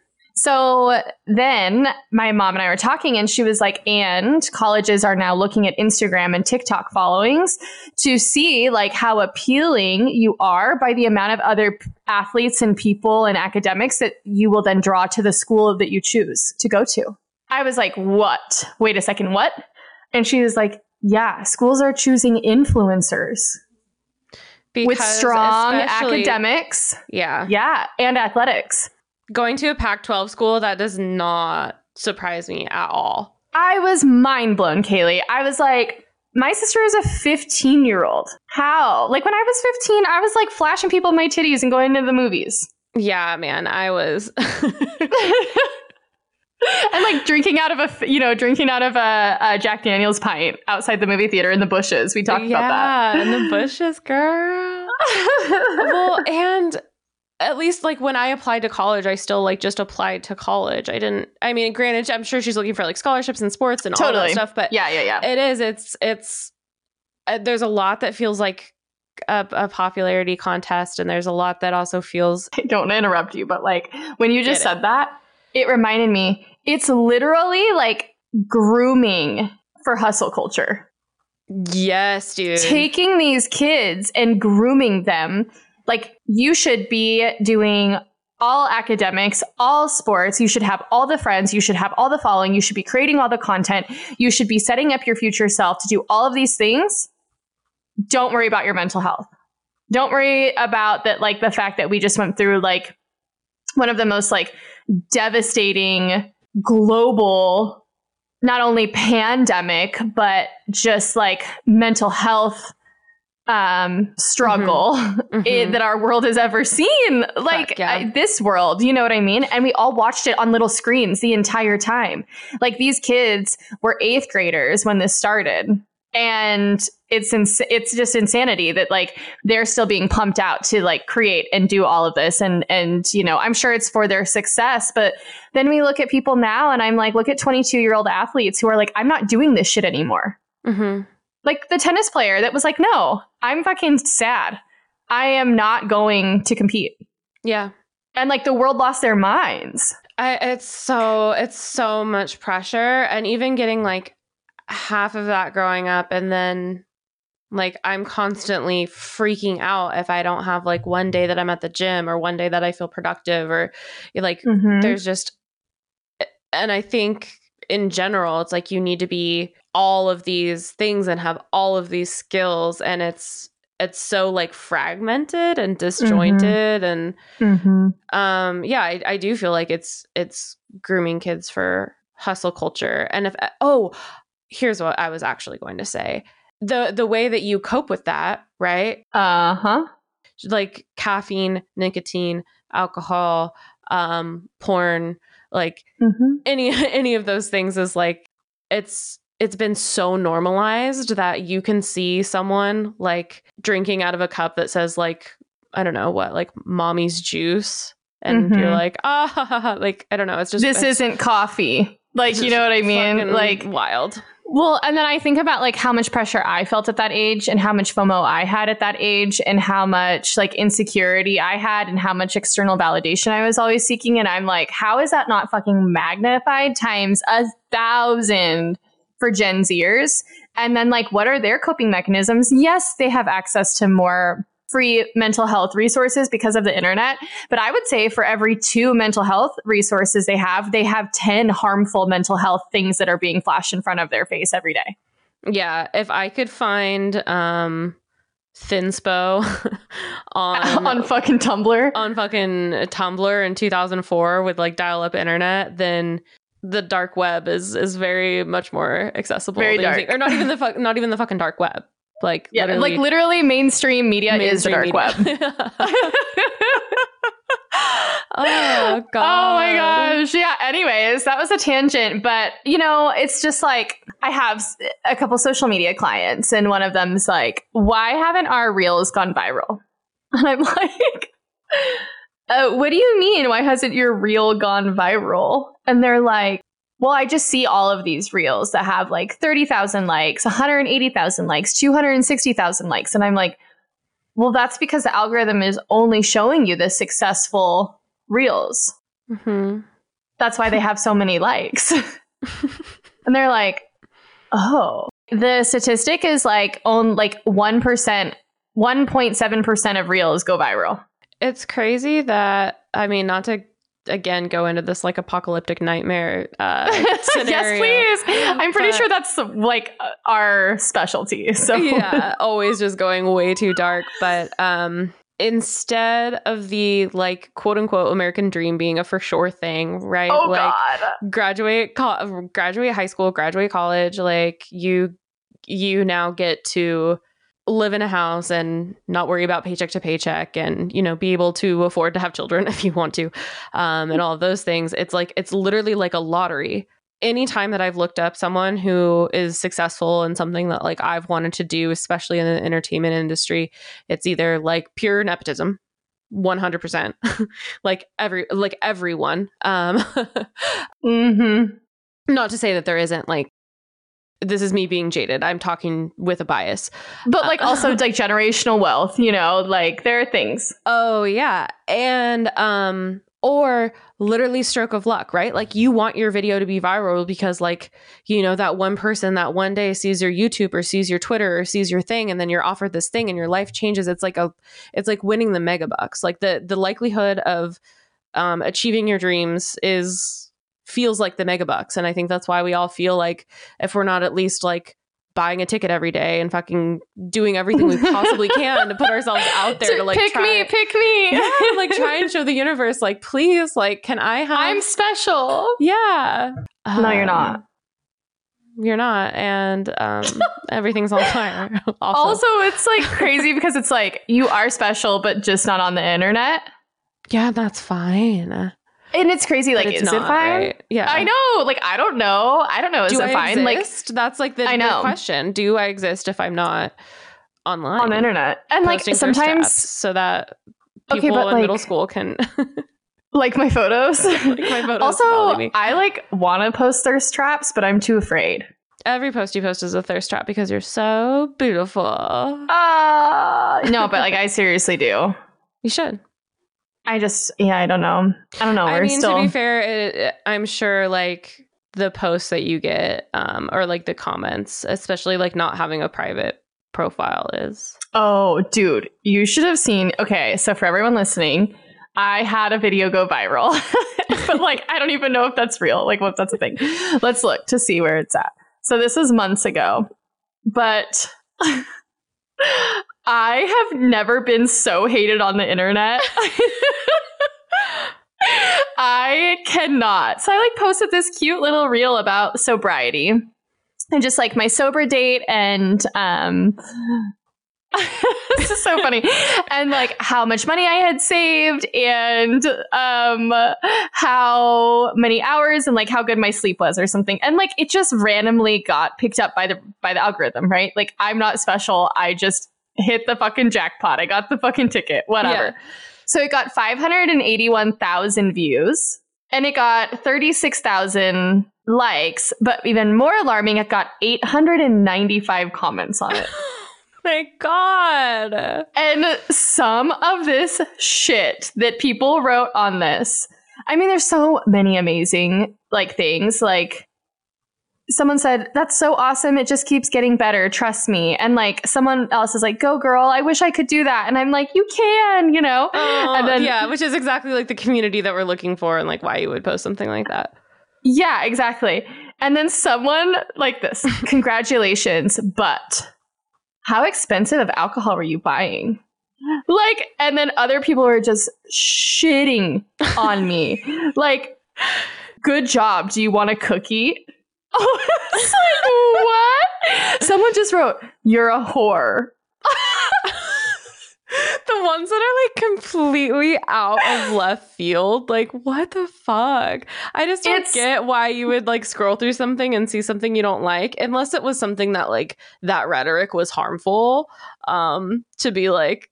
[SPEAKER 2] So then my mom and I were talking and she was like, "And colleges are now looking at Instagram and TikTok followings to see like how appealing you are by the amount of other p- athletes and people and academics that you will then draw to the school that you choose to go to." I was like, "What? Wait a second, what?" And she was like, "Yeah, schools are choosing influencers with
[SPEAKER 1] Because
[SPEAKER 2] strong
[SPEAKER 1] especially-
[SPEAKER 2] academics,
[SPEAKER 1] Yeah.
[SPEAKER 2] yeah, and athletics."
[SPEAKER 1] Going to a Pac twelve school, that does not surprise me at all.
[SPEAKER 2] I was mind blown, Kaylee. I was like, my sister is a fifteen year old. How? Like when I was fifteen, I was like flashing people my titties and going to the movies.
[SPEAKER 1] Yeah, man, I was.
[SPEAKER 2] And like drinking out of a, you know, drinking out of a, a Jack Daniels pint outside the movie theater in the bushes. We talked
[SPEAKER 1] yeah,
[SPEAKER 2] about that.
[SPEAKER 1] in the bushes, girl. Well, and at least like when I applied to college, I still like just applied to college. I didn't, I mean, granted, I'm sure she's looking for like scholarships and sports and all
[SPEAKER 2] Totally.
[SPEAKER 1] that stuff, but
[SPEAKER 2] yeah, yeah, yeah.
[SPEAKER 1] it is, it's, it's, uh, there's a lot that feels like a, a popularity contest. And there's a lot that also feels,
[SPEAKER 2] I don't interrupt you, but like when you just
[SPEAKER 1] Get it.
[SPEAKER 2] said that, it reminded me, it's literally like grooming for hustle culture.
[SPEAKER 1] yes, dude.
[SPEAKER 2] Taking these kids and grooming them. Like you should be doing all academics, all sports. You should have all the friends. You should have all the following. You should be creating all the content. You should be setting up your future self to do all of these things. Don't worry about your mental health. Don't worry about that, like the fact that we just went through like one of the most like devastating global, not only pandemic, but just like mental health um struggle
[SPEAKER 1] Mhm.
[SPEAKER 2] it, that our world has ever seen, like
[SPEAKER 1] Fuck, yeah.
[SPEAKER 2] I- this world, you know what I mean? And we all watched it on little screens the entire time. Like these kids were eighth graders when this started, and it's ins- it's just insanity that like they're still being pumped out to like create and do all of this, and and you know, I'm sure it's for their success, but then we look at people now and I'm like, look at twenty-two year old athletes who are like, I'm not doing this shit anymore.
[SPEAKER 1] Mm-hmm.
[SPEAKER 2] Like the tennis player that was like, no, I'm fucking sad. I am not going to compete.
[SPEAKER 1] Yeah.
[SPEAKER 2] And like the world lost their minds.
[SPEAKER 1] I, it's so, it's so much pressure. And even getting like half of that growing up, and then like I'm constantly freaking out if I don't have like one day that I'm at the gym or one day that I feel productive, or like mm-hmm. there's just, and I think in general, it's like you need to be all of these things and have all of these skills, and it's it's so like fragmented and disjointed. Mm-hmm. And mm-hmm. um yeah, I, I do feel like it's it's grooming kids for hustle culture. And if oh here's what I was actually going to say, the the way that you cope with that, right?
[SPEAKER 2] Uh-huh.
[SPEAKER 1] Like caffeine, nicotine, alcohol, um porn, like mm-hmm. any any of those things is like it's it's been so normalized that you can see someone like drinking out of a cup that says like, I don't know what, like mommy's juice. And mm-hmm. you're like, ah, like, I don't know. It's just,
[SPEAKER 2] this
[SPEAKER 1] it's,
[SPEAKER 2] isn't coffee. Like, you know what I mean? Like
[SPEAKER 1] wild.
[SPEAKER 2] Well, and then I think about like how much pressure I felt at that age and how much FOMO I had at that age and how much like insecurity I had and how much external validation I was always seeking. And I'm like, how is that not fucking magnified times a thousand for Gen Zers? And then like, what are their coping mechanisms? Yes, they have access to more free mental health resources because of the internet. But I would say for every two mental health resources they have, they have ten harmful mental health things that are being flashed in front of their face every day.
[SPEAKER 1] Yeah. If I could find um, Thinspo on,
[SPEAKER 2] on fucking Tumblr,
[SPEAKER 1] on fucking Tumblr in two thousand four with like dial up internet, then the dark web is is very much more accessible.
[SPEAKER 2] Very dark.
[SPEAKER 1] Or not even the fu- not even the fucking dark web. Like
[SPEAKER 2] yeah, literally, like literally mainstream media mainstream is the dark
[SPEAKER 1] media.
[SPEAKER 2] web.
[SPEAKER 1] Oh god.
[SPEAKER 2] Oh my gosh. Yeah. Anyways, that was a tangent, but you know, it's just like I have a couple social media clients, and one of them's like, "Why haven't our reels gone viral?" And I'm like, uh, "What do you mean? Why hasn't your reel gone viral?" And they're like, well, I just see all of these reels that have like thirty thousand likes, one hundred eighty thousand likes, two hundred sixty thousand likes. And I'm like, well, that's because the algorithm is only showing you the successful reels. Mm-hmm. That's why they have so many likes. And they're like, oh, the statistic is like on like one percent, one point seven percent of reels go viral.
[SPEAKER 1] It's crazy that, I mean, not to again go into this like apocalyptic nightmare uh scenario.
[SPEAKER 2] Yes, please. I'm pretty but, sure that's like our specialty. So
[SPEAKER 1] yeah, always just going way too dark. But um instead of the like quote unquote American dream being a for sure thing, right?
[SPEAKER 2] Oh
[SPEAKER 1] like
[SPEAKER 2] God.
[SPEAKER 1] graduate co- graduate high school, graduate college, like you you now get to live in a house and not worry about paycheck to paycheck, and, you know, be able to afford to have children if you want to, um, and all of those things. It's like, it's literally like a lottery. Anytime that I've looked up someone who is successful in something that like I've wanted to do, especially in the entertainment industry, it's either like pure nepotism, one hundred percent, like every, like everyone. Um,
[SPEAKER 2] mm-hmm.
[SPEAKER 1] Not to say that there isn't like, this is me being jaded. I'm talking with a bias.
[SPEAKER 2] But like also like generational wealth, you know, like there are things.
[SPEAKER 1] Oh yeah. And um or literally stroke of luck, right? Like you want your video to be viral because like, you know, that one person that one day sees your YouTube or sees your Twitter or sees your thing, and then you're offered this thing and your life changes. It's like a it's like winning the mega bucks. Like the the likelihood of um achieving your dreams is feels like the mega bucks. And I think that's why we all feel like if we're not at least like buying a ticket every day and fucking doing everything we possibly can to put ourselves out there to, to like
[SPEAKER 2] pick
[SPEAKER 1] try,
[SPEAKER 2] me, pick me,
[SPEAKER 1] yeah, like try and show the universe, like, please, like, can I have?
[SPEAKER 2] I'm special.
[SPEAKER 1] Yeah.
[SPEAKER 2] No, um, you're not.
[SPEAKER 1] You're not, and um, everything's on fire. Also.
[SPEAKER 2] also, it's like crazy because it's like you are special, but just not on the internet.
[SPEAKER 1] Yeah, that's fine.
[SPEAKER 2] And it's crazy, like, it's is not, it fine? Right?
[SPEAKER 1] Yeah.
[SPEAKER 2] I know, like, I don't know. I don't know, is
[SPEAKER 1] Do
[SPEAKER 2] it
[SPEAKER 1] I
[SPEAKER 2] fine?
[SPEAKER 1] Exist? Like, that's like the,
[SPEAKER 2] I know.
[SPEAKER 1] the question. Do I exist if I'm not online?
[SPEAKER 2] On the internet. And like, sometimes.
[SPEAKER 1] So that people
[SPEAKER 2] okay, but,
[SPEAKER 1] in
[SPEAKER 2] like,
[SPEAKER 1] middle school can.
[SPEAKER 2] like my photos.
[SPEAKER 1] Like my photos.
[SPEAKER 2] Also, I like want to post thirst traps, but I'm too afraid.
[SPEAKER 1] Every post you post is a thirst trap because you're so beautiful.
[SPEAKER 2] Uh, no, but like I seriously do.
[SPEAKER 1] You should.
[SPEAKER 2] I just, yeah, I don't know. I don't know.
[SPEAKER 1] I
[SPEAKER 2] We're
[SPEAKER 1] mean,
[SPEAKER 2] still...
[SPEAKER 1] to be fair, it, it, I'm sure like the posts that you get um, or like the comments, especially like not having a private profile is.
[SPEAKER 2] Oh, dude, you should have seen. Okay, so for everyone listening, I had a video go viral, but like, I don't even know if that's real. Like, what that's a thing. Let's look to see where it's at. So this is months ago, but I have never been so hated on the internet. I cannot. So I like posted this cute little reel about sobriety and just like my sober date and um this is so funny. And like how much money I had saved and um how many hours and like how good my sleep was or something. And like it just randomly got picked up by the by the algorithm, right? Like I'm not special. I just hit the fucking jackpot. I got the fucking ticket, whatever. Yeah. So it got five hundred eighty-one thousand views and it got thirty-six thousand likes, but even more alarming, it got eight hundred ninety-five comments on it.
[SPEAKER 1] My God.
[SPEAKER 2] And some of this shit that people wrote on this, I mean, there's so many amazing like things. Like someone said, that's so awesome. It just keeps getting better. Trust me. And like someone else is like, go girl. I wish I could do that. And I'm like, you can, you know?
[SPEAKER 1] Oh,
[SPEAKER 2] and then,
[SPEAKER 1] yeah, which is exactly like the community that we're looking for and like why you would post something like that.
[SPEAKER 2] Yeah, exactly. And then someone like this, congratulations, but how expensive of alcohol were you buying? Like, and then other people were just shitting on me. Like, good job. Do you want a cookie? Oh, it's like, what? Someone just wrote, you're a whore.
[SPEAKER 1] The ones that are like completely out of left field, like what the fuck? I just don't it's, get why you would like scroll through something and see something you don't like, unless it was something that like that rhetoric was harmful. Um, to be like,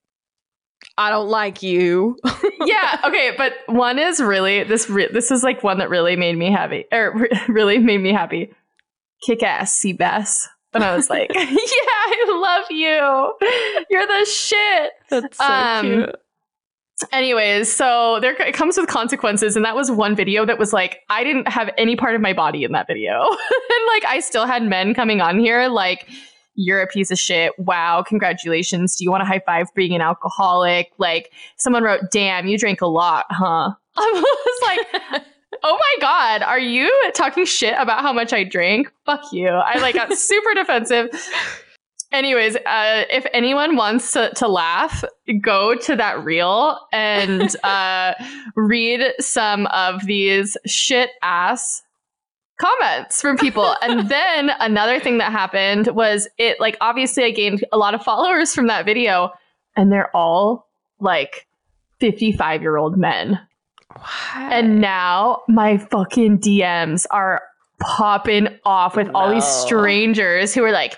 [SPEAKER 1] I don't like you.
[SPEAKER 2] Yeah, okay, but one is really this. Re- this is like one that really made me happy, or re- really made me happy. Kick ass, Seabass. And I was like, yeah, I love you. You're the shit.
[SPEAKER 1] That's so
[SPEAKER 2] um,
[SPEAKER 1] cute.
[SPEAKER 2] Anyways, so there it comes with consequences. And that was one video that was like, I didn't have any part of my body in that video. And like, I still had men coming on here like, you're a piece of shit. Wow, congratulations. Do you want a high five for being an alcoholic? Like, someone wrote, damn, you drank a lot, huh? I was like... Oh my God, are you talking shit about how much I drank? Fuck you. I like got super defensive. Anyways, uh, if anyone wants to, to laugh, go to that reel and uh, read some of these shit ass comments from people. And then another thing that happened was it like, obviously I gained a lot of followers from that video and they're all like fifty-five year old men.
[SPEAKER 1] What?
[SPEAKER 2] And now my fucking D Ms are popping off with
[SPEAKER 1] no.
[SPEAKER 2] all these strangers who are like,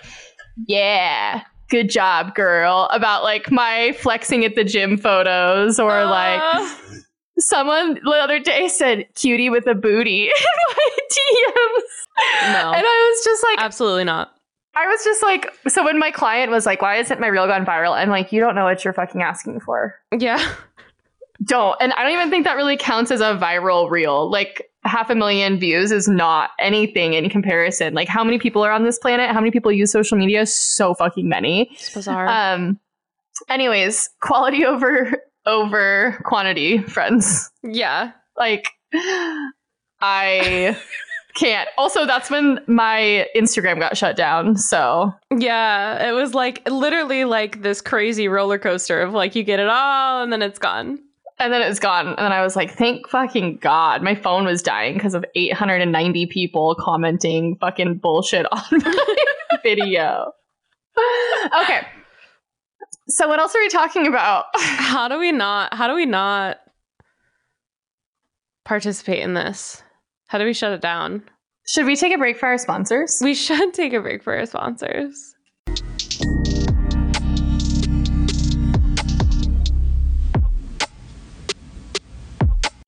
[SPEAKER 2] yeah, good job, girl. About like my flexing at the gym photos or uh. like someone the other day said cutie with a booty in my D Ms.
[SPEAKER 1] No.
[SPEAKER 2] And I was just like,
[SPEAKER 1] absolutely not.
[SPEAKER 2] I was just like, so when my client was like, why isn't my reel gone viral? I'm like, you don't know what you're fucking asking for.
[SPEAKER 1] Yeah.
[SPEAKER 2] Don't. And I don't even think that really counts as a viral reel. Like half a million views is not anything in comparison. Like how many people are on this planet? How many people use social media? So fucking many.
[SPEAKER 1] It's bizarre.
[SPEAKER 2] Um, anyways, quality over over quantity, friends.
[SPEAKER 1] Yeah.
[SPEAKER 2] Like I can't. Also, that's when my Instagram got shut down. So
[SPEAKER 1] yeah, it was like literally like this crazy roller coaster of like you get it all and then it's gone.
[SPEAKER 2] And then it was gone. And then I was like, thank fucking God. My phone was dying because of eight hundred ninety people commenting fucking bullshit on my video. Okay. So what else are we talking about?
[SPEAKER 1] How do we not, how do we not participate in this? How do we shut it down?
[SPEAKER 2] Should we take a break for our sponsors?
[SPEAKER 1] We should take a break for our sponsors.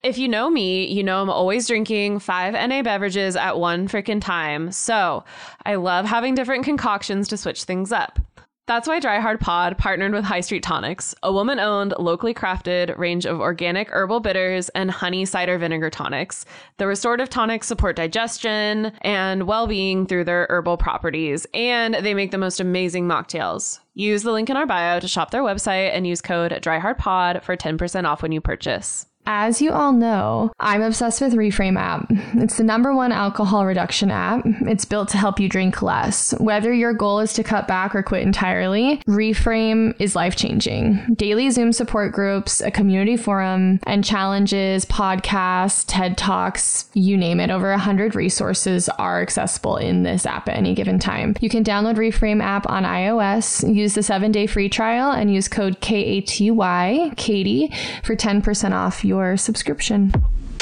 [SPEAKER 1] If you know me, you know I'm always drinking five N A beverages at one freaking time. So I love having different concoctions to switch things up. That's why Dry Hard Pod partnered with High Street Tonics, a woman-owned, locally crafted range of organic herbal bitters and honey cider vinegar tonics. The restorative tonics support digestion and well-being through their herbal properties, and they make the most amazing mocktails. Use the link in our bio to shop their website and use code DryHardPod for ten percent off when you purchase.
[SPEAKER 2] As you all know, I'm obsessed with Reframe app. It's the number one alcohol reduction app. It's built to help you drink less. Whether your goal is to cut back or quit entirely, Reframe is life-changing. Daily Zoom support groups, a community forum, and challenges, podcasts, TED Talks, you name it. Over one hundred resources are accessible in this app at any given time. You can download Reframe app on iOS, use the seven-day free trial, and use code K A T Y, Katie, for ten percent off your subscription.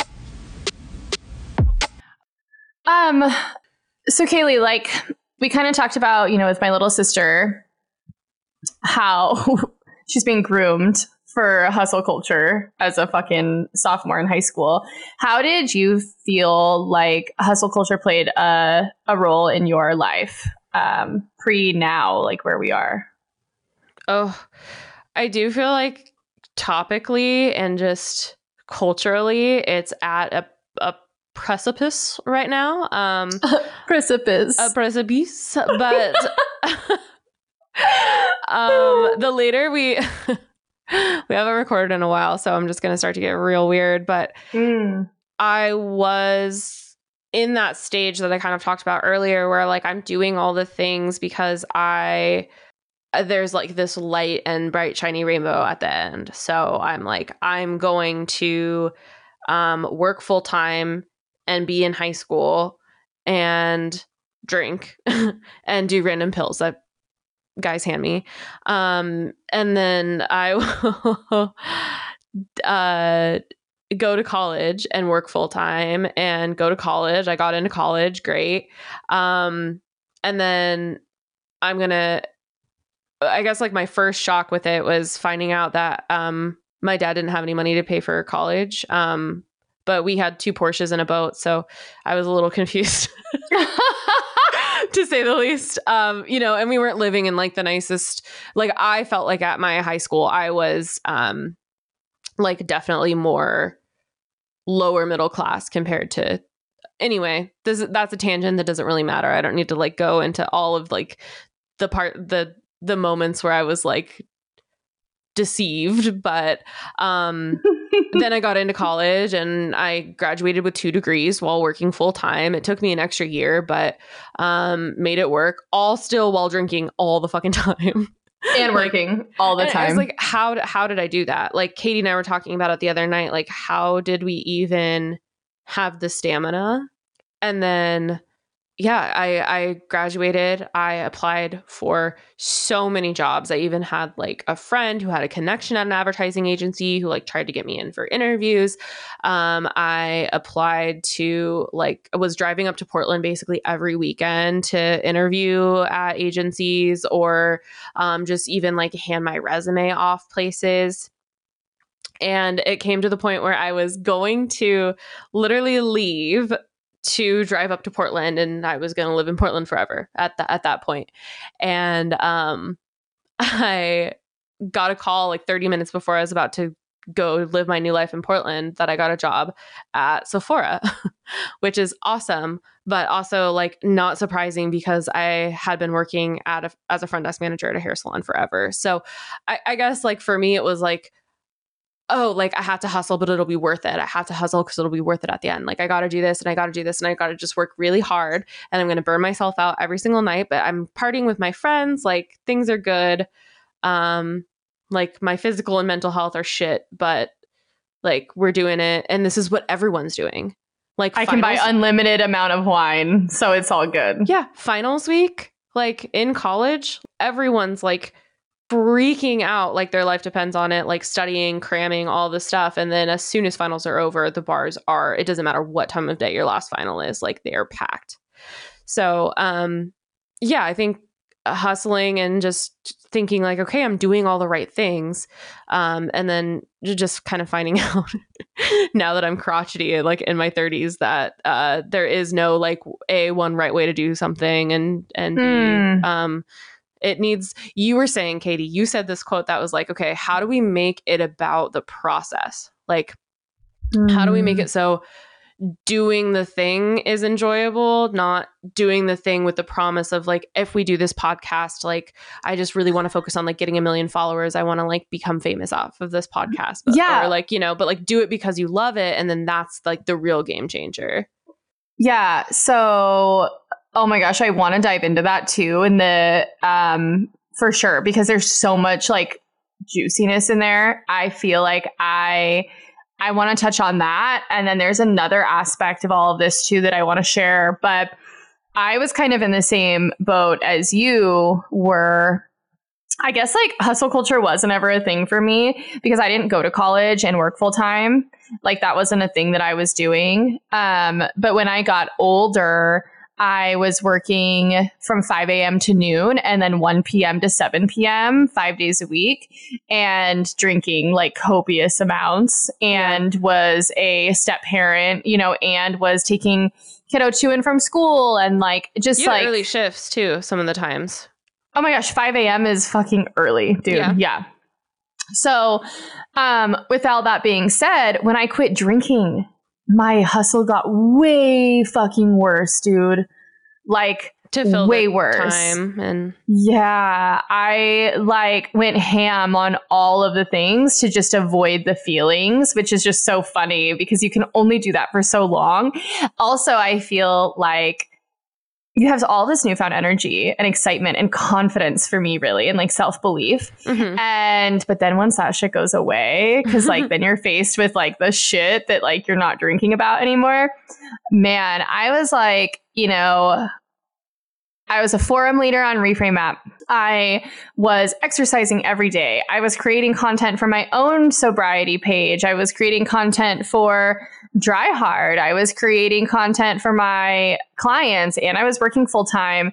[SPEAKER 2] Um, so Kaylee, like we kind of talked about, you know, with my little sister, how she's being groomed for hustle culture as a fucking sophomore in high school. How did you feel like hustle culture played a, a role in your life, um, pre now, like where we are?
[SPEAKER 1] Oh, I do feel like topically and just culturally, it's at a, a precipice right now. Um,
[SPEAKER 2] precipice.
[SPEAKER 1] A precipice. But um, the later we... we haven't recorded in a while, so I'm just going to start to get real weird. But
[SPEAKER 2] mm.
[SPEAKER 1] I was in that stage that I kind of talked about earlier where like I'm doing all the things because I... there's like this light and bright shiny rainbow at the end. So I'm like, I'm going to um, work full time and be in high school and drink and do random pills that guys hand me. Um, and then I will uh, go to college and work full time and go to college. I got into college. Great. Um, and then I'm going to, I guess like my first shock with it was finding out that um, my dad didn't have any money to pay for college. Um, but we had two Porsches and a boat. So I was a little confused to say the least. Um, you know, and we weren't living in like the nicest, like I felt like at my high school, I was um, like definitely more lower middle class compared to anyway, this, that's a tangent that doesn't really matter. I don't need to like go into all of like the part, the, the moments where I was like deceived, but um, then I got into college and I graduated with two degrees while working full time. It took me an extra year, but um, made it work, all still while drinking all the fucking time.
[SPEAKER 2] And working like, all the time.
[SPEAKER 1] I was like, how, how did I do that? Like Katie and I were talking about it the other night. Like, how did we even have the stamina? And then yeah, I, I graduated. I applied for so many jobs. I even had like a friend who had a connection at an advertising agency who like tried to get me in for interviews. Um, I applied to like, I was driving up to Portland basically every weekend to interview at agencies or um, just even like hand my resume off places. And it came to the point where I was going to literally leave to drive up to Portland, and I was going to live in Portland forever at the, at that point. And um, I got a call like thirty minutes before I was about to go live my new life in Portland that I got a job at Sephora, which is awesome, but also like not surprising because I had been working at a, as a front desk manager at a hair salon forever. So I, I guess like for me, it was like, oh, like I have to hustle, but it'll be worth it. I have to hustle because it'll be worth it at the end. Like I got to do this and I got to do this and I got to just work really hard and I'm going to burn myself out every single night. But I'm partying with my friends. Like things are good. Um, like my physical and mental health are shit, but like we're doing it. And this is what everyone's doing. Like
[SPEAKER 2] I
[SPEAKER 1] finals-
[SPEAKER 2] can buy unlimited amount of wine. So it's all good.
[SPEAKER 1] Yeah. Finals week, like in college, everyone's like freaking out like their life depends on it, like studying, cramming, all this stuff. And then as soon as finals are over, the bars are, it doesn't matter what time of day your last final is, like they are packed. So um yeah, I think hustling and just thinking like, okay, I'm doing all the right things. Um, and then just kind of finding out now that I'm crotchety, like in my thirties, that uh, there is no like a one right way to do something. And, and
[SPEAKER 2] Mm.
[SPEAKER 1] B, um, it needs, you were saying, Katie, you said this quote that was like, okay, how do we make it about the process? Like,
[SPEAKER 2] Mm.
[SPEAKER 1] how do we make it so doing the thing is enjoyable, not doing the thing with the promise of like, if we do this podcast, like I just really want to focus on like getting a million followers. I want to like become famous off of this podcast. But,
[SPEAKER 2] Yeah.
[SPEAKER 1] Or like, you know, but like do it because you love it. And then that's like the real game changer.
[SPEAKER 2] Yeah. So, oh my gosh, I want to dive into that too. In the, um, for sure, because there's so much like juiciness in there. I feel like I, I want to touch on that. And then there's another aspect of all of this too that I want to share. But I was kind of in the same boat as you were. I guess like hustle culture wasn't ever a thing for me because I didn't go to college and work full time. Like that wasn't a thing that I was doing. Um, but when I got older, I was working from five a.m. to noon and then one p.m. to seven p.m. five days a week and drinking like copious amounts and was a step parent, you know, and was taking kiddo to and from school and like just
[SPEAKER 1] You had
[SPEAKER 2] like
[SPEAKER 1] early shifts too, some of the times.
[SPEAKER 2] Oh my gosh, five a.m. is fucking early, dude.
[SPEAKER 1] Yeah.
[SPEAKER 2] yeah. So um, with all that being said, when I quit drinking, my hustle got way fucking worse, dude. Like
[SPEAKER 1] To fill
[SPEAKER 2] way
[SPEAKER 1] the
[SPEAKER 2] worse.
[SPEAKER 1] time and
[SPEAKER 2] Yeah, I like went ham on all of the things to just avoid the feelings, which is just so funny because you can only do that for so long. Also, I feel like you have all this newfound energy and excitement and confidence for me, really, and like self-belief.
[SPEAKER 1] Mhm.
[SPEAKER 2] And, but then once that shit goes away, because like then you're faced with like the shit that like you're not drinking about anymore. Man, I was like, you know, I was a forum leader on Reframe App. I was exercising every day. I was creating content for my own sobriety page. I was creating content for Dry Hard. I was creating content for my clients and I was working full time.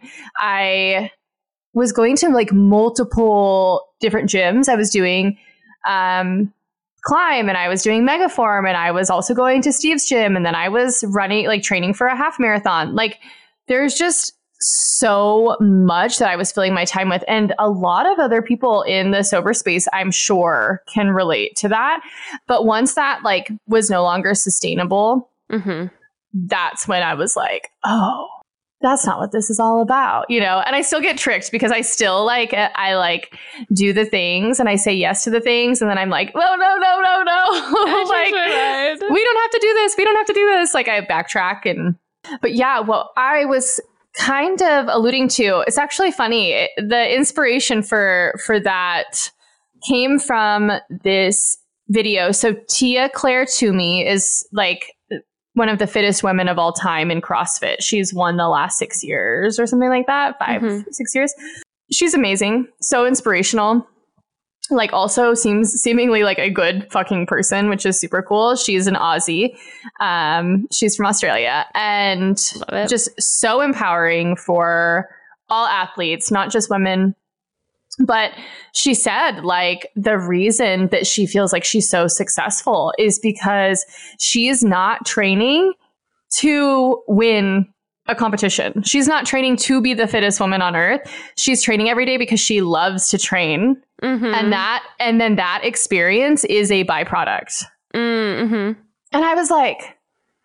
[SPEAKER 2] I was going to like multiple different gyms. I was doing um, Climb and I was doing Megaform and I was also going to Steve's gym and then I was running, like training for a half marathon. Like there's just so much that I was filling my time with. And a lot of other people in the sober space, I'm sure, can relate to that. But once that like was no longer sustainable,
[SPEAKER 1] Mhm.
[SPEAKER 2] that's when I was like, oh, that's not what this is all about, you know? And I still get tricked because I still like, I like do the things and I say yes to the things. And then I'm like, no, no, no, no, no. Like, we don't have to do this. We don't have to do this. Like I backtrack and, but yeah, well, I was kind of alluding to, it's actually funny. It, the inspiration for for that came from this video. So Tia Claire Toomey is like one of the fittest women of all time in CrossFit. She's won the last six years or something like that, five,
[SPEAKER 1] Mhm.
[SPEAKER 2] six years. She's amazing, so inspirational. Like also seems seemingly like a good fucking person, which is super cool. She's an Aussie. Um, she's from Australia and
[SPEAKER 1] Love it.
[SPEAKER 2] just so empowering for all athletes, not just women. But she said like the reason that she feels like she's so successful is because she's not training to win a competition. She's not training to be the fittest woman on earth. She's training every day because she loves to train.
[SPEAKER 1] Mhm.
[SPEAKER 2] And that, and then that experience is a byproduct.
[SPEAKER 1] Mhm.
[SPEAKER 2] And I was like,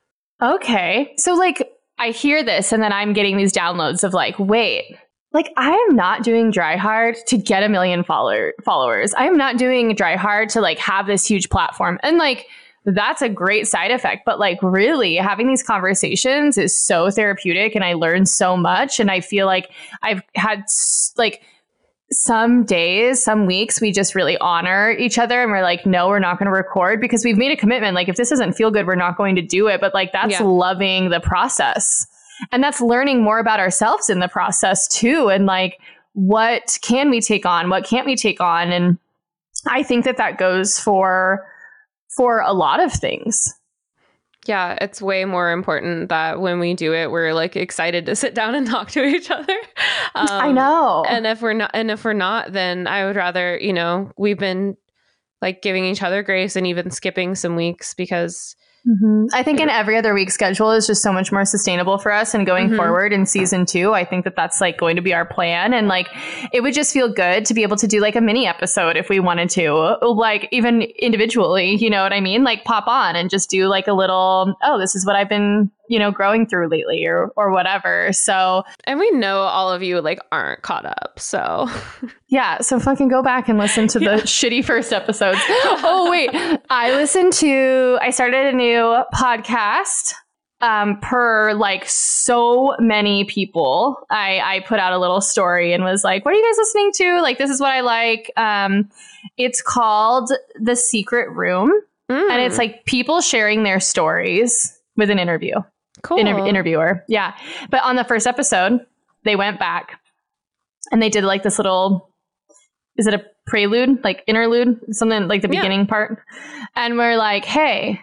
[SPEAKER 2] okay. So like, I hear this and then I'm getting these downloads of like, wait, like I am not doing Dry Hard to get a million follower followers. I am not doing Dry Hard to like have this huge platform. And like, that's a great side effect. But like really having these conversations is so therapeutic and I learn so much. And I feel like I've had s- like, some days, some weeks, we just really honor each other and we're like, no, we're not going to record because we've made a commitment. Like if this doesn't feel good, we're not going to do it. But like, that's
[SPEAKER 1] Yeah.
[SPEAKER 2] loving the process and that's learning more about ourselves in the process too. And like, what can we take on? What can't we take on? And I think that that goes for, for a lot of things.
[SPEAKER 1] Yeah, it's way more important that when we do it, we're like excited to sit down and talk to each other. Um,
[SPEAKER 2] I know.
[SPEAKER 1] And if we're not, and if we're not, then I would rather, you know, we've been like giving each other grace and even skipping some weeks because
[SPEAKER 2] Mm-hmm. I think an every other week schedule is just so much more sustainable for us. And going mm-hmm. forward in season two, I think that that's like going to be our plan. And like, it would just feel good to be able to do like a mini episode if we wanted to, like even individually, you know what I mean? Like pop on and just do like a little, oh, this is what I've been, you know, growing through lately or, or whatever. So,
[SPEAKER 1] and we know all of you like aren't caught up. So
[SPEAKER 2] yeah. So fucking go back and listen to the yeah. shitty first episodes. Oh, wait, I listened to, I started a new podcast um, per like so many people. I, I put out a little story and was like, what are you guys listening to? Like, this is what I like. Um, it's called The Secret Room. Mm. And it's like people sharing their stories with an interview.
[SPEAKER 1] Cool.
[SPEAKER 2] Inter- interviewer. Yeah. But on the first episode, they went back and they did like this little, is it a prelude? Like interlude? Something like the beginning yeah. part. And we're like, hey,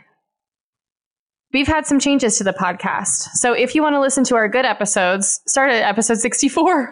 [SPEAKER 2] we've had some changes to the podcast. So if you want to listen to our good episodes, start at episode sixty-four.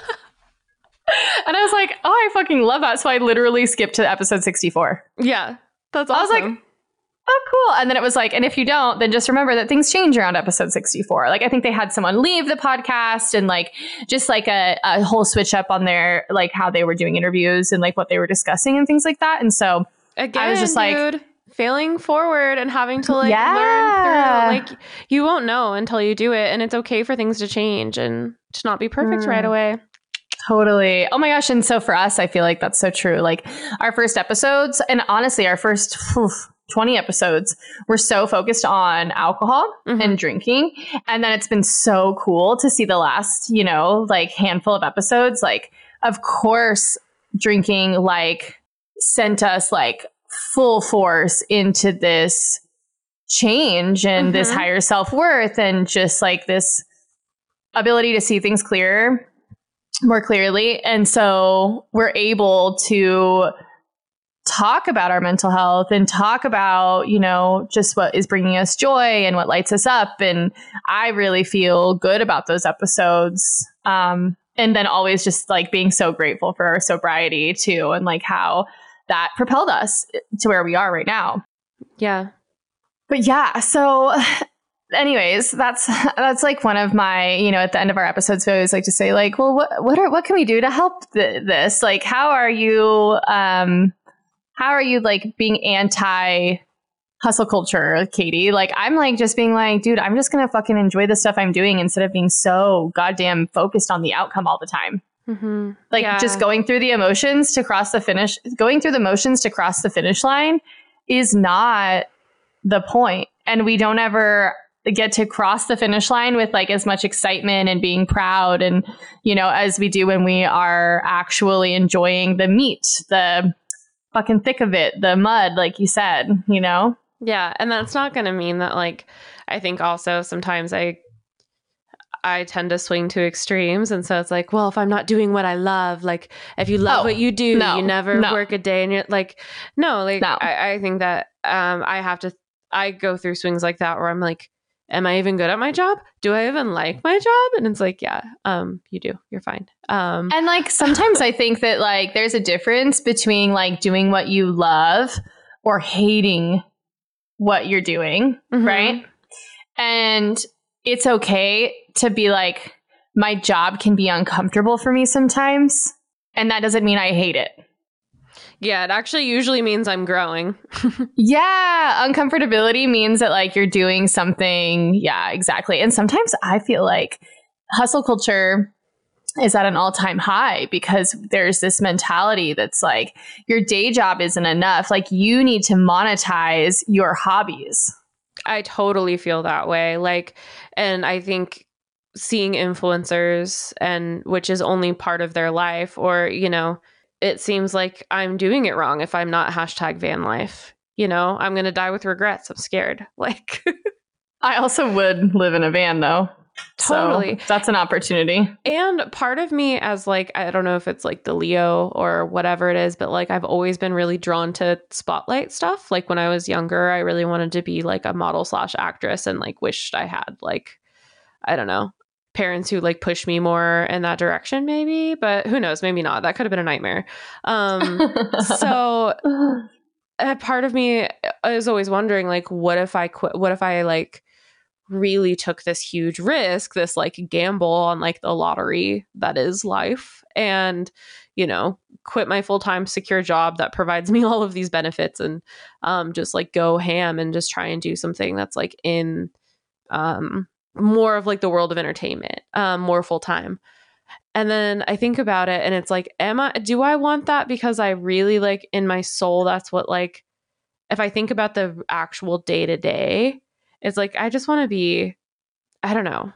[SPEAKER 2] And I was like, oh, I fucking love that. So I literally skipped to episode sixty-four.
[SPEAKER 1] Yeah. That's awesome.
[SPEAKER 2] I was like, oh, cool. And then it was like, and if you don't, then just remember that things change around episode sixty-four. Like, I think they had someone leave the podcast and like, just like a, a whole switch up on their, like how they were doing interviews and like what they were discussing and things like that. And so
[SPEAKER 1] Again,
[SPEAKER 2] I was just
[SPEAKER 1] dude,
[SPEAKER 2] like,
[SPEAKER 1] failing forward and having to like
[SPEAKER 2] yeah.
[SPEAKER 1] learn through, like you won't know until you do it. And it's okay for things to change and to not be perfect mm. right away.
[SPEAKER 2] Totally. Oh my gosh. And so for us, I feel like that's so true. Like our first episodes and honestly, our first whew, twenty episodes were so focused on alcohol mm-hmm. and drinking. And then it's been so cool to see the last, you know, like handful of episodes. Like, of course, drinking like sent us like full force into this change and mm-hmm. this higher self-worth and just like this ability to see things clearer, more clearly. And so we're able to talk about our mental health and talk about, you know, just what is bringing us joy and what lights us up. And I really feel good about those episodes. Um, and then always just like being so grateful for our sobriety too. And like how that propelled us to where we are right now.
[SPEAKER 1] Yeah.
[SPEAKER 2] But yeah, so anyways, that's that's like one of my, you know, at the end of our episodes, we always like to say like, well, what what are what can we do to help th- this? Like, how are you, um, how are you like being anti hustle culture, Katie? Like, I'm like just being like, dude, I'm just gonna fucking enjoy the stuff I'm doing instead of being so goddamn focused on the outcome all the time.
[SPEAKER 1] Mm-hmm.
[SPEAKER 2] Like yeah. just going through the emotions to cross the finish, going through the motions to cross the finish line is not the point. And we don't ever get to cross the finish line with like as much excitement and being proud and, you know, as we do when we are actually enjoying the meat, the fucking thick of it, the mud, like you said, you know?
[SPEAKER 1] Yeah. And that's not going to mean that like, I think also sometimes I I tend to swing to extremes. And so it's like, well, if I'm not doing what I love, like if you love oh, what you do, no, you never no. work a day and you're like, no, like no. I, I think that um, I have to, I go through swings like that where I'm like, am I even good at my job? Do I even like my job? And it's like, yeah, um, you do, you're fine. Um,
[SPEAKER 2] and like, sometimes I think that like, there's a difference between like doing what you love or hating what you're doing. Mm-hmm. Right. And it's okay to be like, my job can be uncomfortable for me sometimes. And that doesn't mean I hate it.
[SPEAKER 1] Yeah, it actually usually means I'm growing.
[SPEAKER 2] Yeah, uncomfortability means that like you're doing something. Yeah, exactly. And sometimes I feel like hustle culture is at an all-time high because there's this mentality that's like your day job isn't enough. Like you need to monetize your hobbies.
[SPEAKER 1] I totally feel that way. Like, and I think seeing influencers and which is only part of their life, or, you know, it seems like I'm doing it wrong if I'm not hashtag van life. You know, I'm going to die with regrets. I'm scared. Like,
[SPEAKER 2] I also would live in a van though.
[SPEAKER 1] Totally.
[SPEAKER 2] So that's an opportunity.
[SPEAKER 1] And part of me as like, I don't know if it's like the Leo or whatever it is, but like I've always been really drawn to spotlight stuff. Like when I was younger, I really wanted to be like a model slash actress and like wished I had like, I don't know, parents who like pushed me more in that direction, maybe, but who knows, maybe not. That could have been a nightmare. Um, so a part of me is always wondering, like, what if I quit? What if I like really took this huge risk, this like gamble on like the lottery that is life, and, you know, quit my full-time secure job that provides me all of these benefits and um, just like go ham and just try and do something that's like in um, more of like the world of entertainment, um, more full-time. And then I think about it and it's like, am I, do I want that? Because I really like in my soul, that's what like, if I think about the actual day to day, it's like, I just want to be, I don't know.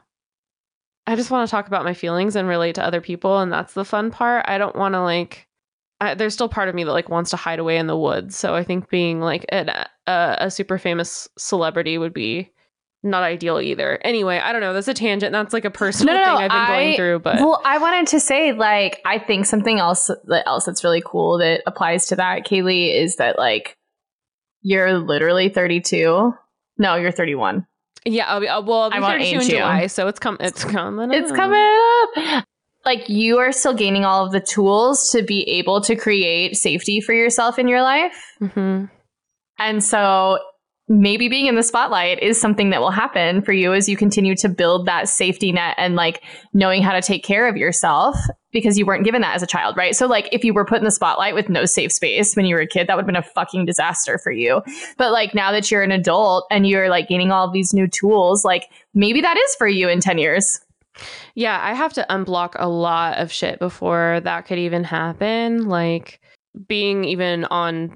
[SPEAKER 1] I just want to talk about my feelings and relate to other people. And that's the fun part. I don't want to like, I, there's still part of me that like wants to hide away in the woods. So I think being like an, a, a super famous celebrity would be not ideal either. Anyway, I don't know. That's a tangent. That's like a personal
[SPEAKER 2] no, no,
[SPEAKER 1] thing I've been
[SPEAKER 2] I,
[SPEAKER 1] going through. But
[SPEAKER 2] well, I wanted to say, like, I think something else that else that's really cool that applies to that, Kaylee, is that like you're literally thirty-two. No, you're thirty-one.
[SPEAKER 1] Yeah, I'll be, uh, well, I'll be
[SPEAKER 2] I won't
[SPEAKER 1] thirty-two in
[SPEAKER 2] age you.
[SPEAKER 1] July, so it's com- it's coming.
[SPEAKER 2] It's
[SPEAKER 1] up.
[SPEAKER 2] coming up. Like you are still gaining all of the tools to be able to create safety for yourself in your life.
[SPEAKER 1] Mm-hmm.
[SPEAKER 2] And so maybe being in the spotlight is something that will happen for you as you continue to build that safety net and like knowing how to take care of yourself, because you weren't given that as a child, right? So like if you were put in the spotlight with no safe space when you were a kid, that would have been a fucking disaster for you. But like now that you're an adult and you're like gaining all of these new tools, like maybe that is for you in ten years.
[SPEAKER 1] Yeah, I have to unblock a lot of shit before that could even happen. Like being even on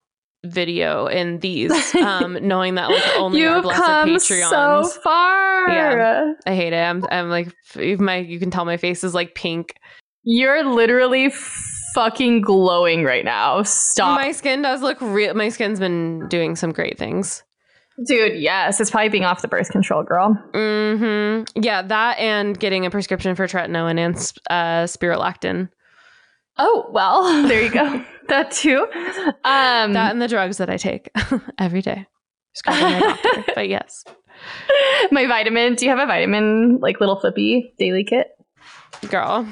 [SPEAKER 1] video in these, um, knowing that like only
[SPEAKER 2] You've
[SPEAKER 1] our blessed
[SPEAKER 2] come
[SPEAKER 1] Patreons.
[SPEAKER 2] so far.
[SPEAKER 1] Yeah, I hate it. I'm, I'm like, even my, you can tell my face is like pink.
[SPEAKER 2] You're literally fucking glowing right now. Stop.
[SPEAKER 1] My skin does look real. My skin's been doing some great things.
[SPEAKER 2] Dude, yes. It's probably being off the birth control, girl.
[SPEAKER 1] Mm-hmm. Yeah, that and getting a prescription for tretinoin and uh, spirulactin.
[SPEAKER 2] Oh, well, there you go. That too. Um,
[SPEAKER 1] that and the drugs that I take every day. Prescribed by my doctor. But yes.
[SPEAKER 2] My vitamin. Do you have a vitamin, like little flippy daily kit?
[SPEAKER 1] Girl.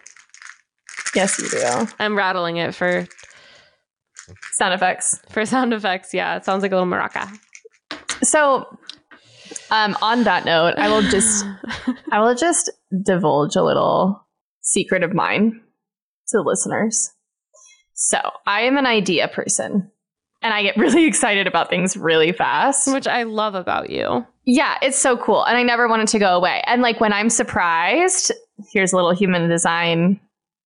[SPEAKER 2] Yes, you do.
[SPEAKER 1] I'm rattling it for
[SPEAKER 2] sound effects.
[SPEAKER 1] For sound effects, yeah. It sounds like a little maraca.
[SPEAKER 2] So, um, on that note, I will just, I will just divulge a little secret of mine to the listeners. So, I am an idea person, and I get really excited about things really fast,
[SPEAKER 1] which I love about you.
[SPEAKER 2] Yeah, it's so cool, and I never want it to go away. And like when I'm surprised, here's a little human design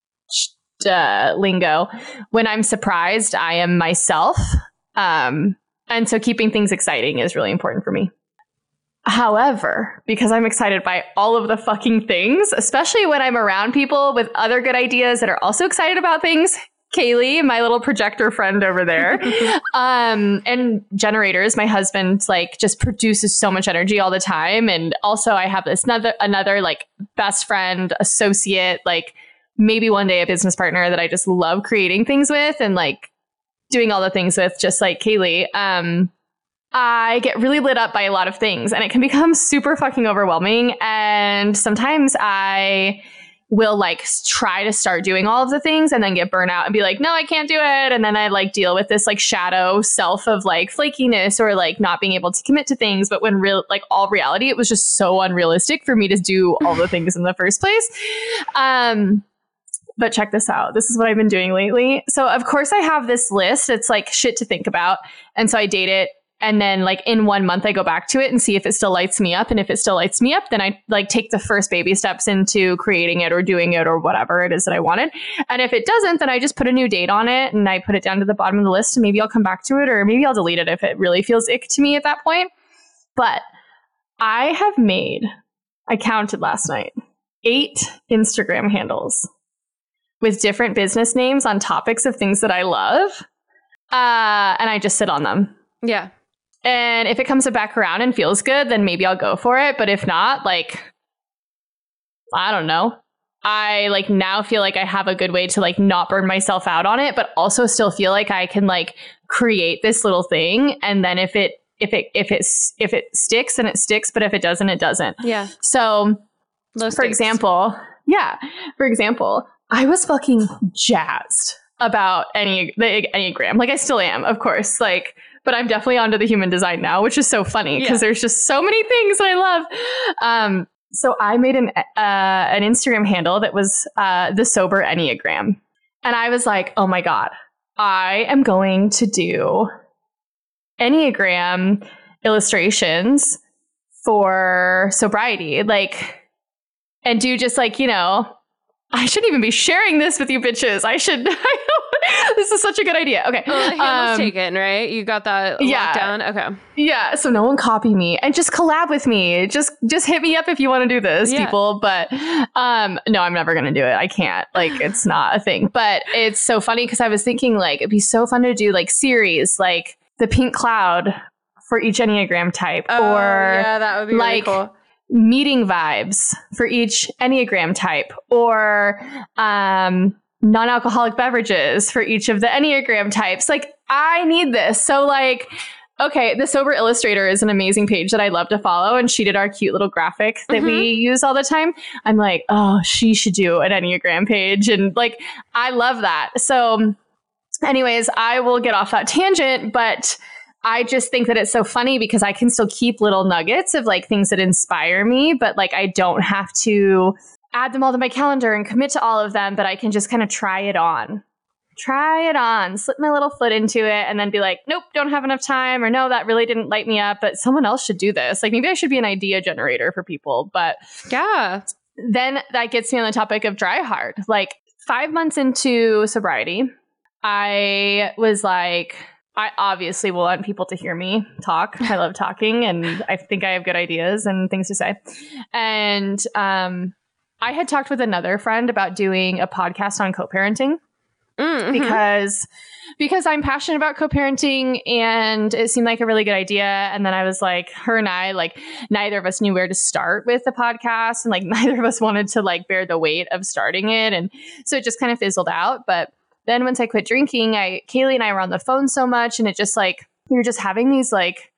[SPEAKER 2] uh, lingo. When I'm surprised, I am myself. Um, and so keeping things exciting is really important for me. However, because I'm excited by all of the fucking things, especially when I'm around people with other good ideas that are also excited about things, Kaylee, my little projector friend over there, um, and generators, my husband, like just produces so much energy all the time. And also I have this another, another like best friend, associate, like maybe one day a business partner that I just love creating things with and like doing all the things with, just like Kaylee. Um, I get really lit up by a lot of things and it can become super fucking overwhelming. And sometimes I will like try to start doing all of the things and then get burnt out and be like, no, I can't do it. And then I like deal with this like shadow self of like flakiness or like not being able to commit to things. But when real, like all reality, it was just so unrealistic for me to do all the things in the first place. Um, But check this out. This is what I've been doing lately. So of course I have this list. It's like shit to think about. And so I date it. And then like in one month I go back to it and see if it still lights me up. And if it still lights me up, then I like take the first baby steps into creating it or doing it or whatever it is that I wanted. And if it doesn't, then I just put a new date on it and I put it down to the bottom of the list and maybe I'll come back to it or maybe I'll delete it if it really feels ick to me at that point. But I have made, I counted last night, eight Instagram handles with different business names on topics of things that I love. Uh, and I just sit on them.
[SPEAKER 1] Yeah.
[SPEAKER 2] And if it comes back around and feels good, then maybe I'll go for it. But if not, like, I don't know. I like now feel like I have a good way to like not burn myself out on it, but also still feel like I can like create this little thing. And then if it, if it, if it's, if it sticks, then it sticks. But if it doesn't, it doesn't.
[SPEAKER 1] Yeah.
[SPEAKER 2] So
[SPEAKER 1] Low
[SPEAKER 2] for
[SPEAKER 1] stakes.
[SPEAKER 2] example, yeah, for example, I was fucking jazzed about any the Enneagram. Like I still am, of course. Like, but I'm definitely onto the human design now, which is so funny because yeah. there's just so many things that I love. Um, so I made an uh, an Instagram handle that was uh, the Sober Enneagram, and I was like, oh my god, I am going to do Enneagram illustrations for sobriety, like, and do just like, you know, I shouldn't even be sharing this with you bitches. I should. This is such a good idea. Okay.
[SPEAKER 1] Well, the handle's um, taken, right? You got that
[SPEAKER 2] yeah.
[SPEAKER 1] locked down? Okay.
[SPEAKER 2] Yeah. So no one copy me and just collab with me. Just just hit me up if you want to do this, yeah. people. But um, no, I'm never going to do it. I can't. Like, it's not a thing. But it's so funny because I was thinking, like, it'd be so fun to do, like, series, like the pink cloud for each Enneagram type.
[SPEAKER 1] Oh,
[SPEAKER 2] or
[SPEAKER 1] yeah, that would be
[SPEAKER 2] like,
[SPEAKER 1] really cool.
[SPEAKER 2] Meeting vibes for each Enneagram type, or um, non-alcoholic beverages for each of the Enneagram types. Like, I need this. So like, okay, the Sober Illustrator is an amazing page that I love to follow. And she did our cute little graphic that mm-hmm. we use all the time. I'm like, oh, she should do an Enneagram page. And like, I love that. So anyways, I will get off that tangent, but I just think that it's so funny because I can still keep little nuggets of like things that inspire me, but like I don't have to add them all to my calendar and commit to all of them, but I can just kind of try it on. Try it on, slip my little foot into it and then be like, nope, don't have enough time, or no, that really didn't light me up, but someone else should do this. Like maybe I should be an idea generator for people, but
[SPEAKER 1] yeah.
[SPEAKER 2] Then that gets me on the topic of dry hard. Like five months into sobriety, I was like, I obviously will want people to hear me talk. I love talking and I think I have good ideas and things to say. And um, I had talked with another friend about doing a podcast on co-parenting mm-hmm. because because I'm passionate about co-parenting and it seemed like a really good idea. And then I was like, her and I, like, neither of us knew where to start with the podcast. And like, neither of us wanted to like bear the weight of starting it. And so it just kind of fizzled out. But then once I quit drinking, I Kaylee and I were on the phone so much and it just like, we were just having these like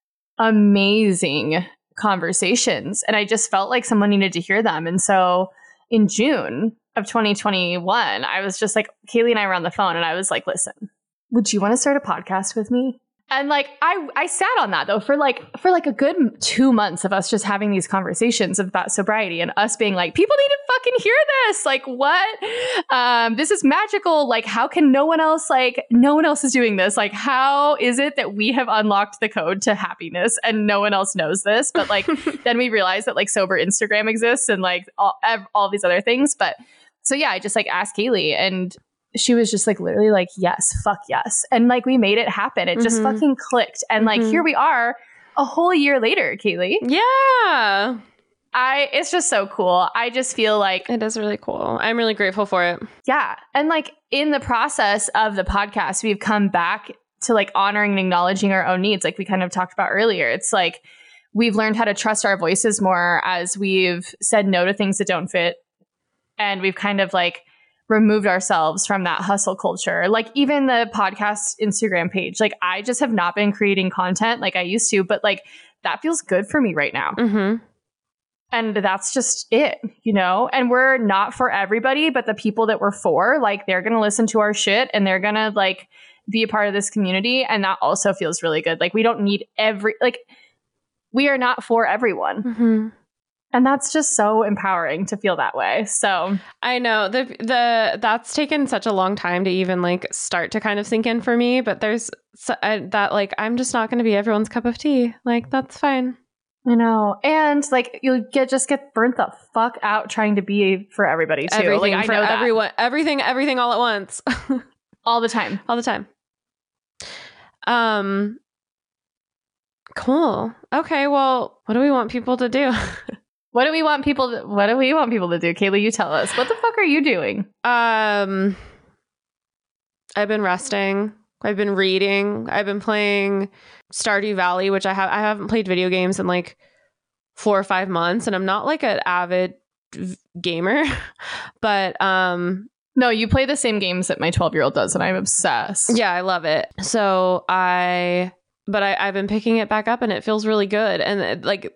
[SPEAKER 2] amazing conversations. And I just felt like someone needed to hear them. And so in June of twenty twenty-one, I was just like, Kaylee and I were on the phone and I was like, listen, would you want to start a podcast with me? And like, I, I sat on that though for like, for like a good two months of us just having these conversations about sobriety and us being like, people need to fucking hear this. Like what? Um, this is magical. Like, how can no one else, like no one else is doing this? Like, how is it that we have unlocked the code to happiness and no one else knows this? But like, then we realized that like sober Instagram exists and like all, all these other things. But so yeah, I just like asked Kaylee and she was just like literally like, yes, fuck yes. And like we made it happen. It mm-hmm. just fucking clicked. And like, mm-hmm. here we are a whole year later, Kaylee.
[SPEAKER 1] Yeah.
[SPEAKER 2] I, it's just so cool. I just feel like
[SPEAKER 1] it is really cool. I'm really grateful for it.
[SPEAKER 2] Yeah. And like in the process of the podcast, we've come back to like honoring and acknowledging our own needs. Like we kind of talked about earlier. It's like, we've learned how to trust our voices more as we've said no to things that don't fit. And we've kind of like removed ourselves from that hustle culture. Like even the podcast Instagram page, like I just have not been creating content like I used to, but like that feels good for me right now.
[SPEAKER 1] Mm-hmm.
[SPEAKER 2] And that's just it, you know? And we're not for everybody, but the people that we're for, like they're going to listen to our shit and they're going to like be a part of this community. And that also feels really good. Like we don't need every, like we are not for everyone.
[SPEAKER 1] Mm-hmm.
[SPEAKER 2] And that's just so empowering to feel that way. So
[SPEAKER 1] I know the the that's taken such a long time to even like start to kind of sink in for me. But there's so, I, that like I'm just not going to be everyone's cup of tea. Like that's fine.
[SPEAKER 2] I know, and like you'll get just get burnt the fuck out trying to be for everybody too.
[SPEAKER 1] Everything
[SPEAKER 2] like I
[SPEAKER 1] for
[SPEAKER 2] know that.
[SPEAKER 1] everyone, everything, everything all at once,
[SPEAKER 2] all the time,
[SPEAKER 1] all the time. Um. Cool. Okay. Well, what do we want people to do?
[SPEAKER 2] What do we want people to, what do we want people to do? Kaylee, you tell us. What the fuck are you doing?
[SPEAKER 1] Um, I've been resting. I've been reading. I've been playing Stardew Valley, which I have I haven't played video games in like four or five months, and I'm not like an avid v- gamer, but um
[SPEAKER 2] no, you play the same games that my twelve-year-old does, and I'm obsessed.
[SPEAKER 1] Yeah, I love it. So I but I I've been picking it back up and it feels really good. And it, like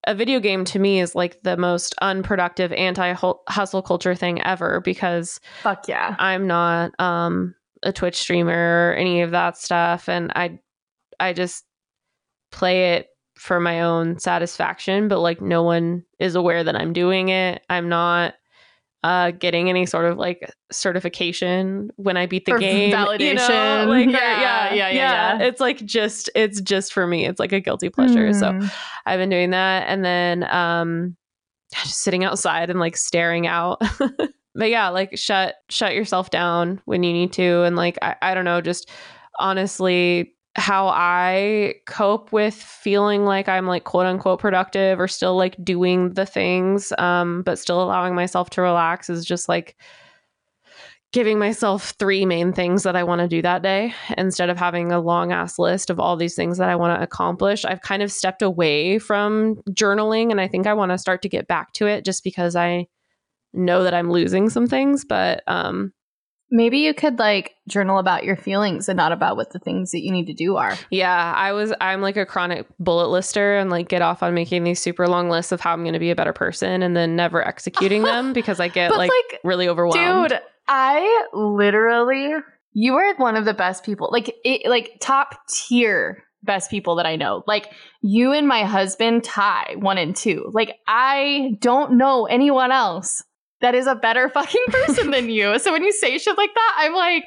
[SPEAKER 1] a video game to me is like the most unproductive anti-hustle culture thing ever, because
[SPEAKER 2] fuck yeah,
[SPEAKER 1] I'm not um, a Twitch streamer or any of that stuff. And I, I just play it for my own satisfaction, but like no one is aware that I'm doing it. I'm not uh, getting any sort of like certification when I beat the
[SPEAKER 2] for
[SPEAKER 1] game.
[SPEAKER 2] Validation.
[SPEAKER 1] You know? Like,
[SPEAKER 2] yeah,
[SPEAKER 1] or, yeah,
[SPEAKER 2] yeah, yeah, yeah, yeah.
[SPEAKER 1] It's like just, it's just for me. It's like a guilty pleasure. Mm. So I've been doing that. And then um, just sitting outside and like staring out. But yeah, like shut, shut yourself down when you need to. And like, I, I don't know, just honestly, how I cope with feeling like I'm like quote unquote productive or still like doing the things, um, but still allowing myself to relax is just like giving myself three main things that I want to do that day instead of having a long ass list of all these things that I want to accomplish. I've kind of stepped away from journaling, and I think I want to start to get back to it just because I know that I'm losing some things, but um
[SPEAKER 2] maybe you could like journal about your feelings and not about what the things that you need to do are.
[SPEAKER 1] Yeah, I was, I'm like a chronic bullet lister and like get off on making these super long lists of how I'm going to be a better person and then never executing them because I get like, like really overwhelmed.
[SPEAKER 2] Dude, I literally, you are one of the best people, like, it, like top tier best people that I know. Like you and my husband tie one and two. Like I don't know anyone else that is a better fucking person than you. So when you say shit like that, I'm like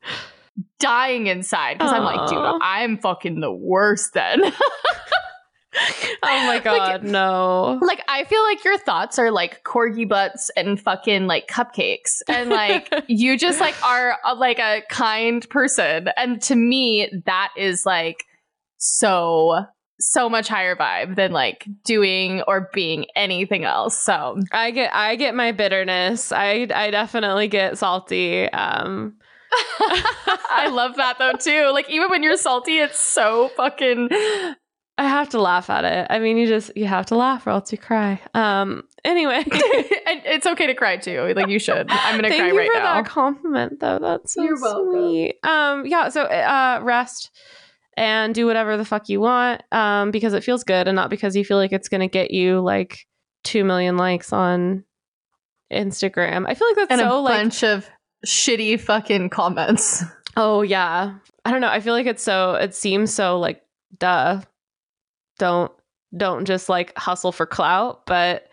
[SPEAKER 2] dying inside because I'm like, dude, I'm fucking the worst then.
[SPEAKER 1] Oh my God, like, no.
[SPEAKER 2] Like, I feel like your thoughts are like corgi butts and fucking like cupcakes. And like, you just like are a, like a kind person. And to me, that is like so... so much higher vibe than like doing or being anything else. So
[SPEAKER 1] I get I get my bitterness. I I definitely get salty. Um
[SPEAKER 2] I love that though too. Like even when you're salty, it's so fucking
[SPEAKER 1] I have to laugh at it. I mean, you just you have to laugh or else you cry. Um anyway.
[SPEAKER 2] And it's okay to cry too. Like you should. I'm gonna
[SPEAKER 1] Thank
[SPEAKER 2] cry
[SPEAKER 1] you
[SPEAKER 2] right
[SPEAKER 1] for
[SPEAKER 2] now.
[SPEAKER 1] That compliment though. That's so
[SPEAKER 2] You're
[SPEAKER 1] sweet. Welcome. Um yeah, so uh rest and do whatever the fuck you want um, because it feels good and not because you feel like it's going to get you like two million likes on Instagram. I feel like that's
[SPEAKER 2] and
[SPEAKER 1] so
[SPEAKER 2] a
[SPEAKER 1] like
[SPEAKER 2] bunch of shitty fucking comments.
[SPEAKER 1] Oh, yeah. I don't know. I feel like it's so it seems so like duh. Don't don't just like hustle for clout. But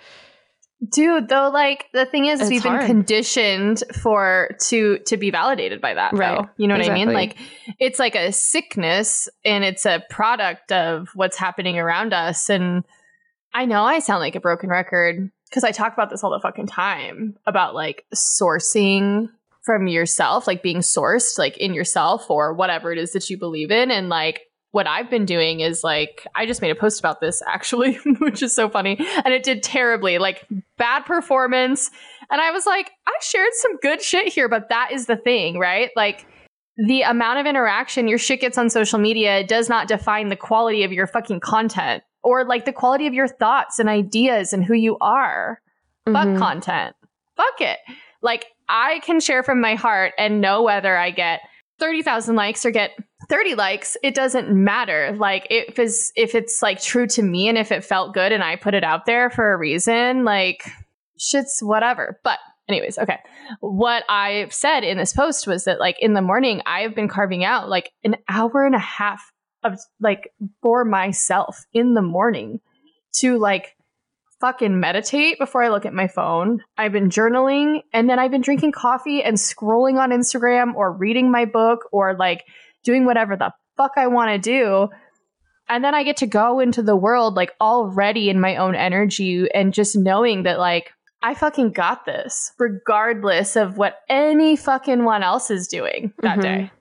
[SPEAKER 2] dude, though, like the thing is, we've
[SPEAKER 1] hard.
[SPEAKER 2] been conditioned for to to be validated by that,
[SPEAKER 1] right?
[SPEAKER 2] Though. You know what
[SPEAKER 1] exactly.
[SPEAKER 2] I mean? Like it's like a sickness, and it's a product of what's happening around us. And I know I sound like a broken record because I talk about this all the fucking time about like sourcing from yourself, like being sourced, like in yourself or whatever it is that you believe in, and like. What I've been doing is like, I just made a post about this actually, which is so funny. And it did terribly, like bad performance. And I was like, I shared some good shit here, but that is the thing, right? Like the amount of interaction your shit gets on social media does not define the quality of your fucking content or like the quality of your thoughts and ideas and who you are. Mm-hmm. Fuck content. Fuck it. Like I can share from my heart and know whether I get thirty thousand likes or get thirty likes, it doesn't matter. Like if it's if it's like true to me and if it felt good and I put it out there for a reason, like shit's whatever. But anyways, okay. What I said in this post was that like in the morning I've been carving out like an hour and a half of like for myself in the morning to like fucking meditate before I look at my phone. I've been journaling and then I've been drinking coffee and scrolling on Instagram or reading my book or like doing whatever the fuck I want to do. And then I get to go into the world like already in my own energy and just knowing that like I fucking got this regardless of what any fucking one else is doing that mm-hmm. day.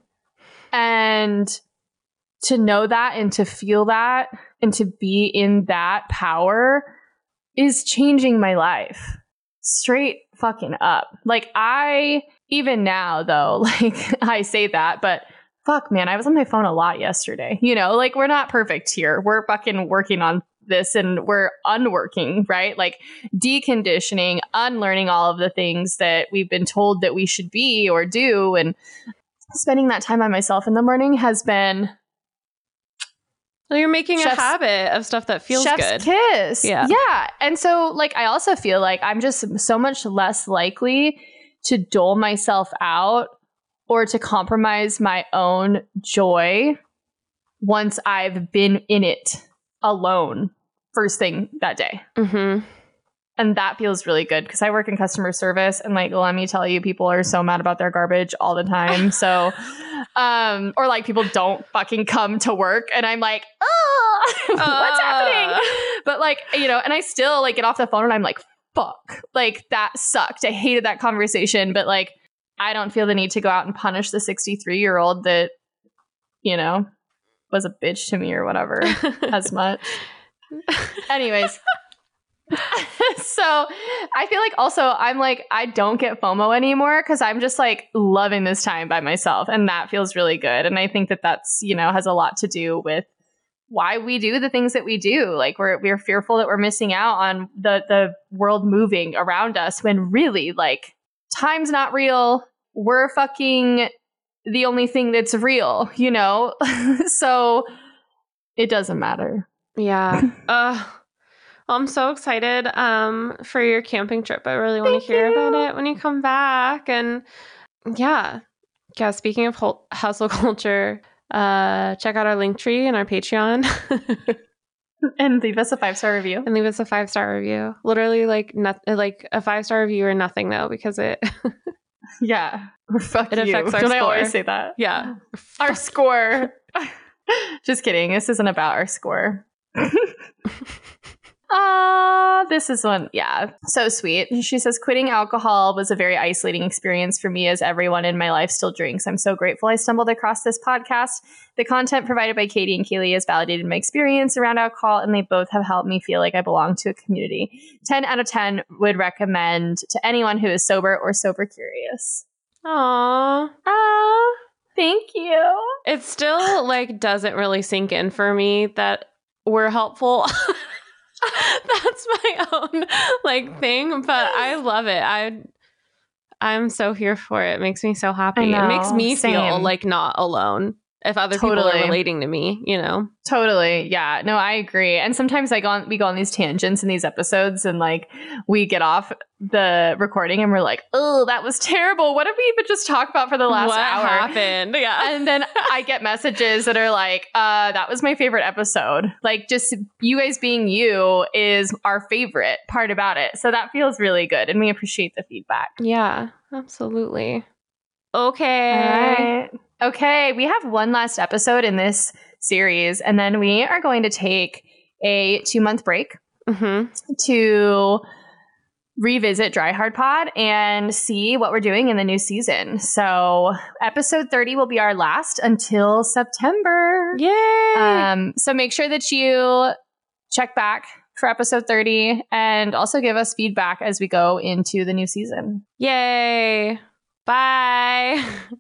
[SPEAKER 2] And to know that and to feel that and to be in that power is changing my life straight fucking up. Like I, even now though, like I say that, but fuck man, I was on my phone a lot yesterday. You know, like we're not perfect here. We're fucking working on this and we're unworking, right? Like deconditioning, unlearning all of the things that we've been told that we should be or do. And spending that time on myself in the morning has been
[SPEAKER 1] Well, you're making
[SPEAKER 2] Chef's,
[SPEAKER 1] a habit of stuff that feels
[SPEAKER 2] chef's
[SPEAKER 1] good.
[SPEAKER 2] kiss.
[SPEAKER 1] Yeah.
[SPEAKER 2] Yeah. And so, like, I also feel like I'm just so much less likely to dole myself out or to compromise my own joy once I've been in it alone first thing that day.
[SPEAKER 1] Mm-hmm.
[SPEAKER 2] And that feels really good because I work in customer service, and like, let me tell you, people are so mad about their garbage all the time. So, um, or like people don't fucking come to work, and I'm like, oh, what's
[SPEAKER 1] uh.
[SPEAKER 2] happening? But like, you know, and I still like get off the phone and I'm like, fuck, like that sucked. I hated that conversation, but like, I don't feel the need to go out and punish the sixty-three year old that, you know, was a bitch to me or whatever as much. Anyways. So I feel like also I'm like, I don't get FOMO anymore because I'm just like loving this time by myself. And that feels really good. And I think that that's, you know, has a lot to do with why we do the things that we do. Like we're, we're fearful that we're missing out on the, the world moving around us when really like time's not real. We're fucking the only thing that's real, you know? So it doesn't matter.
[SPEAKER 1] Yeah. uh, I'm so excited um, for your camping trip. I really want to hear
[SPEAKER 2] you.
[SPEAKER 1] about it when you come back. And yeah. Yeah. Speaking of whole- hustle culture, uh, check out our link tree and our Patreon.
[SPEAKER 2] And leave us a five-star review.
[SPEAKER 1] And leave us a five-star review. Literally like not, like a five-star review or nothing though, because it
[SPEAKER 2] yeah. Or fuck
[SPEAKER 1] it
[SPEAKER 2] you.
[SPEAKER 1] affects our
[SPEAKER 2] Don't
[SPEAKER 1] score.
[SPEAKER 2] I always say that?
[SPEAKER 1] Yeah.
[SPEAKER 2] Our score. Just kidding. This isn't about our score. Ah, uh, this is one. Yeah. So sweet. She says, quitting alcohol was a very isolating experience for me as everyone in my life still drinks. I'm so grateful I stumbled across this podcast. The content provided by Katie and Kaylee has validated my experience around alcohol, and they both have helped me feel like I belong to a community. ten out of ten would recommend to anyone who is sober or sober curious.
[SPEAKER 1] Aww.
[SPEAKER 2] Ah, thank you.
[SPEAKER 1] It still like doesn't really sink in for me that we're helpful. That's my own like thing, but I love it. I I'm so here for it. It makes me so happy.
[SPEAKER 2] Know,
[SPEAKER 1] it makes me
[SPEAKER 2] same.
[SPEAKER 1] feel like not alone if other
[SPEAKER 2] Totally.
[SPEAKER 1] people are relating to me, you know.
[SPEAKER 2] Totally. Yeah. No, I agree. And sometimes I go on we go on these tangents in these episodes and like we get off the recording and we're like, oh, that was terrible. What did we even just talk about for the last
[SPEAKER 1] what
[SPEAKER 2] hour?
[SPEAKER 1] happened? Yeah.
[SPEAKER 2] And then I get messages that are like, uh, that was my favorite episode. Like just you guys being you is our favorite part about it. So that feels really good. And we appreciate the feedback.
[SPEAKER 1] Yeah, absolutely. Okay.
[SPEAKER 2] All right. Okay, we have one last episode in this series, and then we are going to take a two-month break
[SPEAKER 1] Mm-hmm.
[SPEAKER 2] to revisit Dry Hard Pod and see what we're doing in the new season. So episode thirty will be our last until September.
[SPEAKER 1] Yay!
[SPEAKER 2] Um, so make sure that you check back for episode thirty and also give us feedback as we go into the new season.
[SPEAKER 1] Yay! Bye!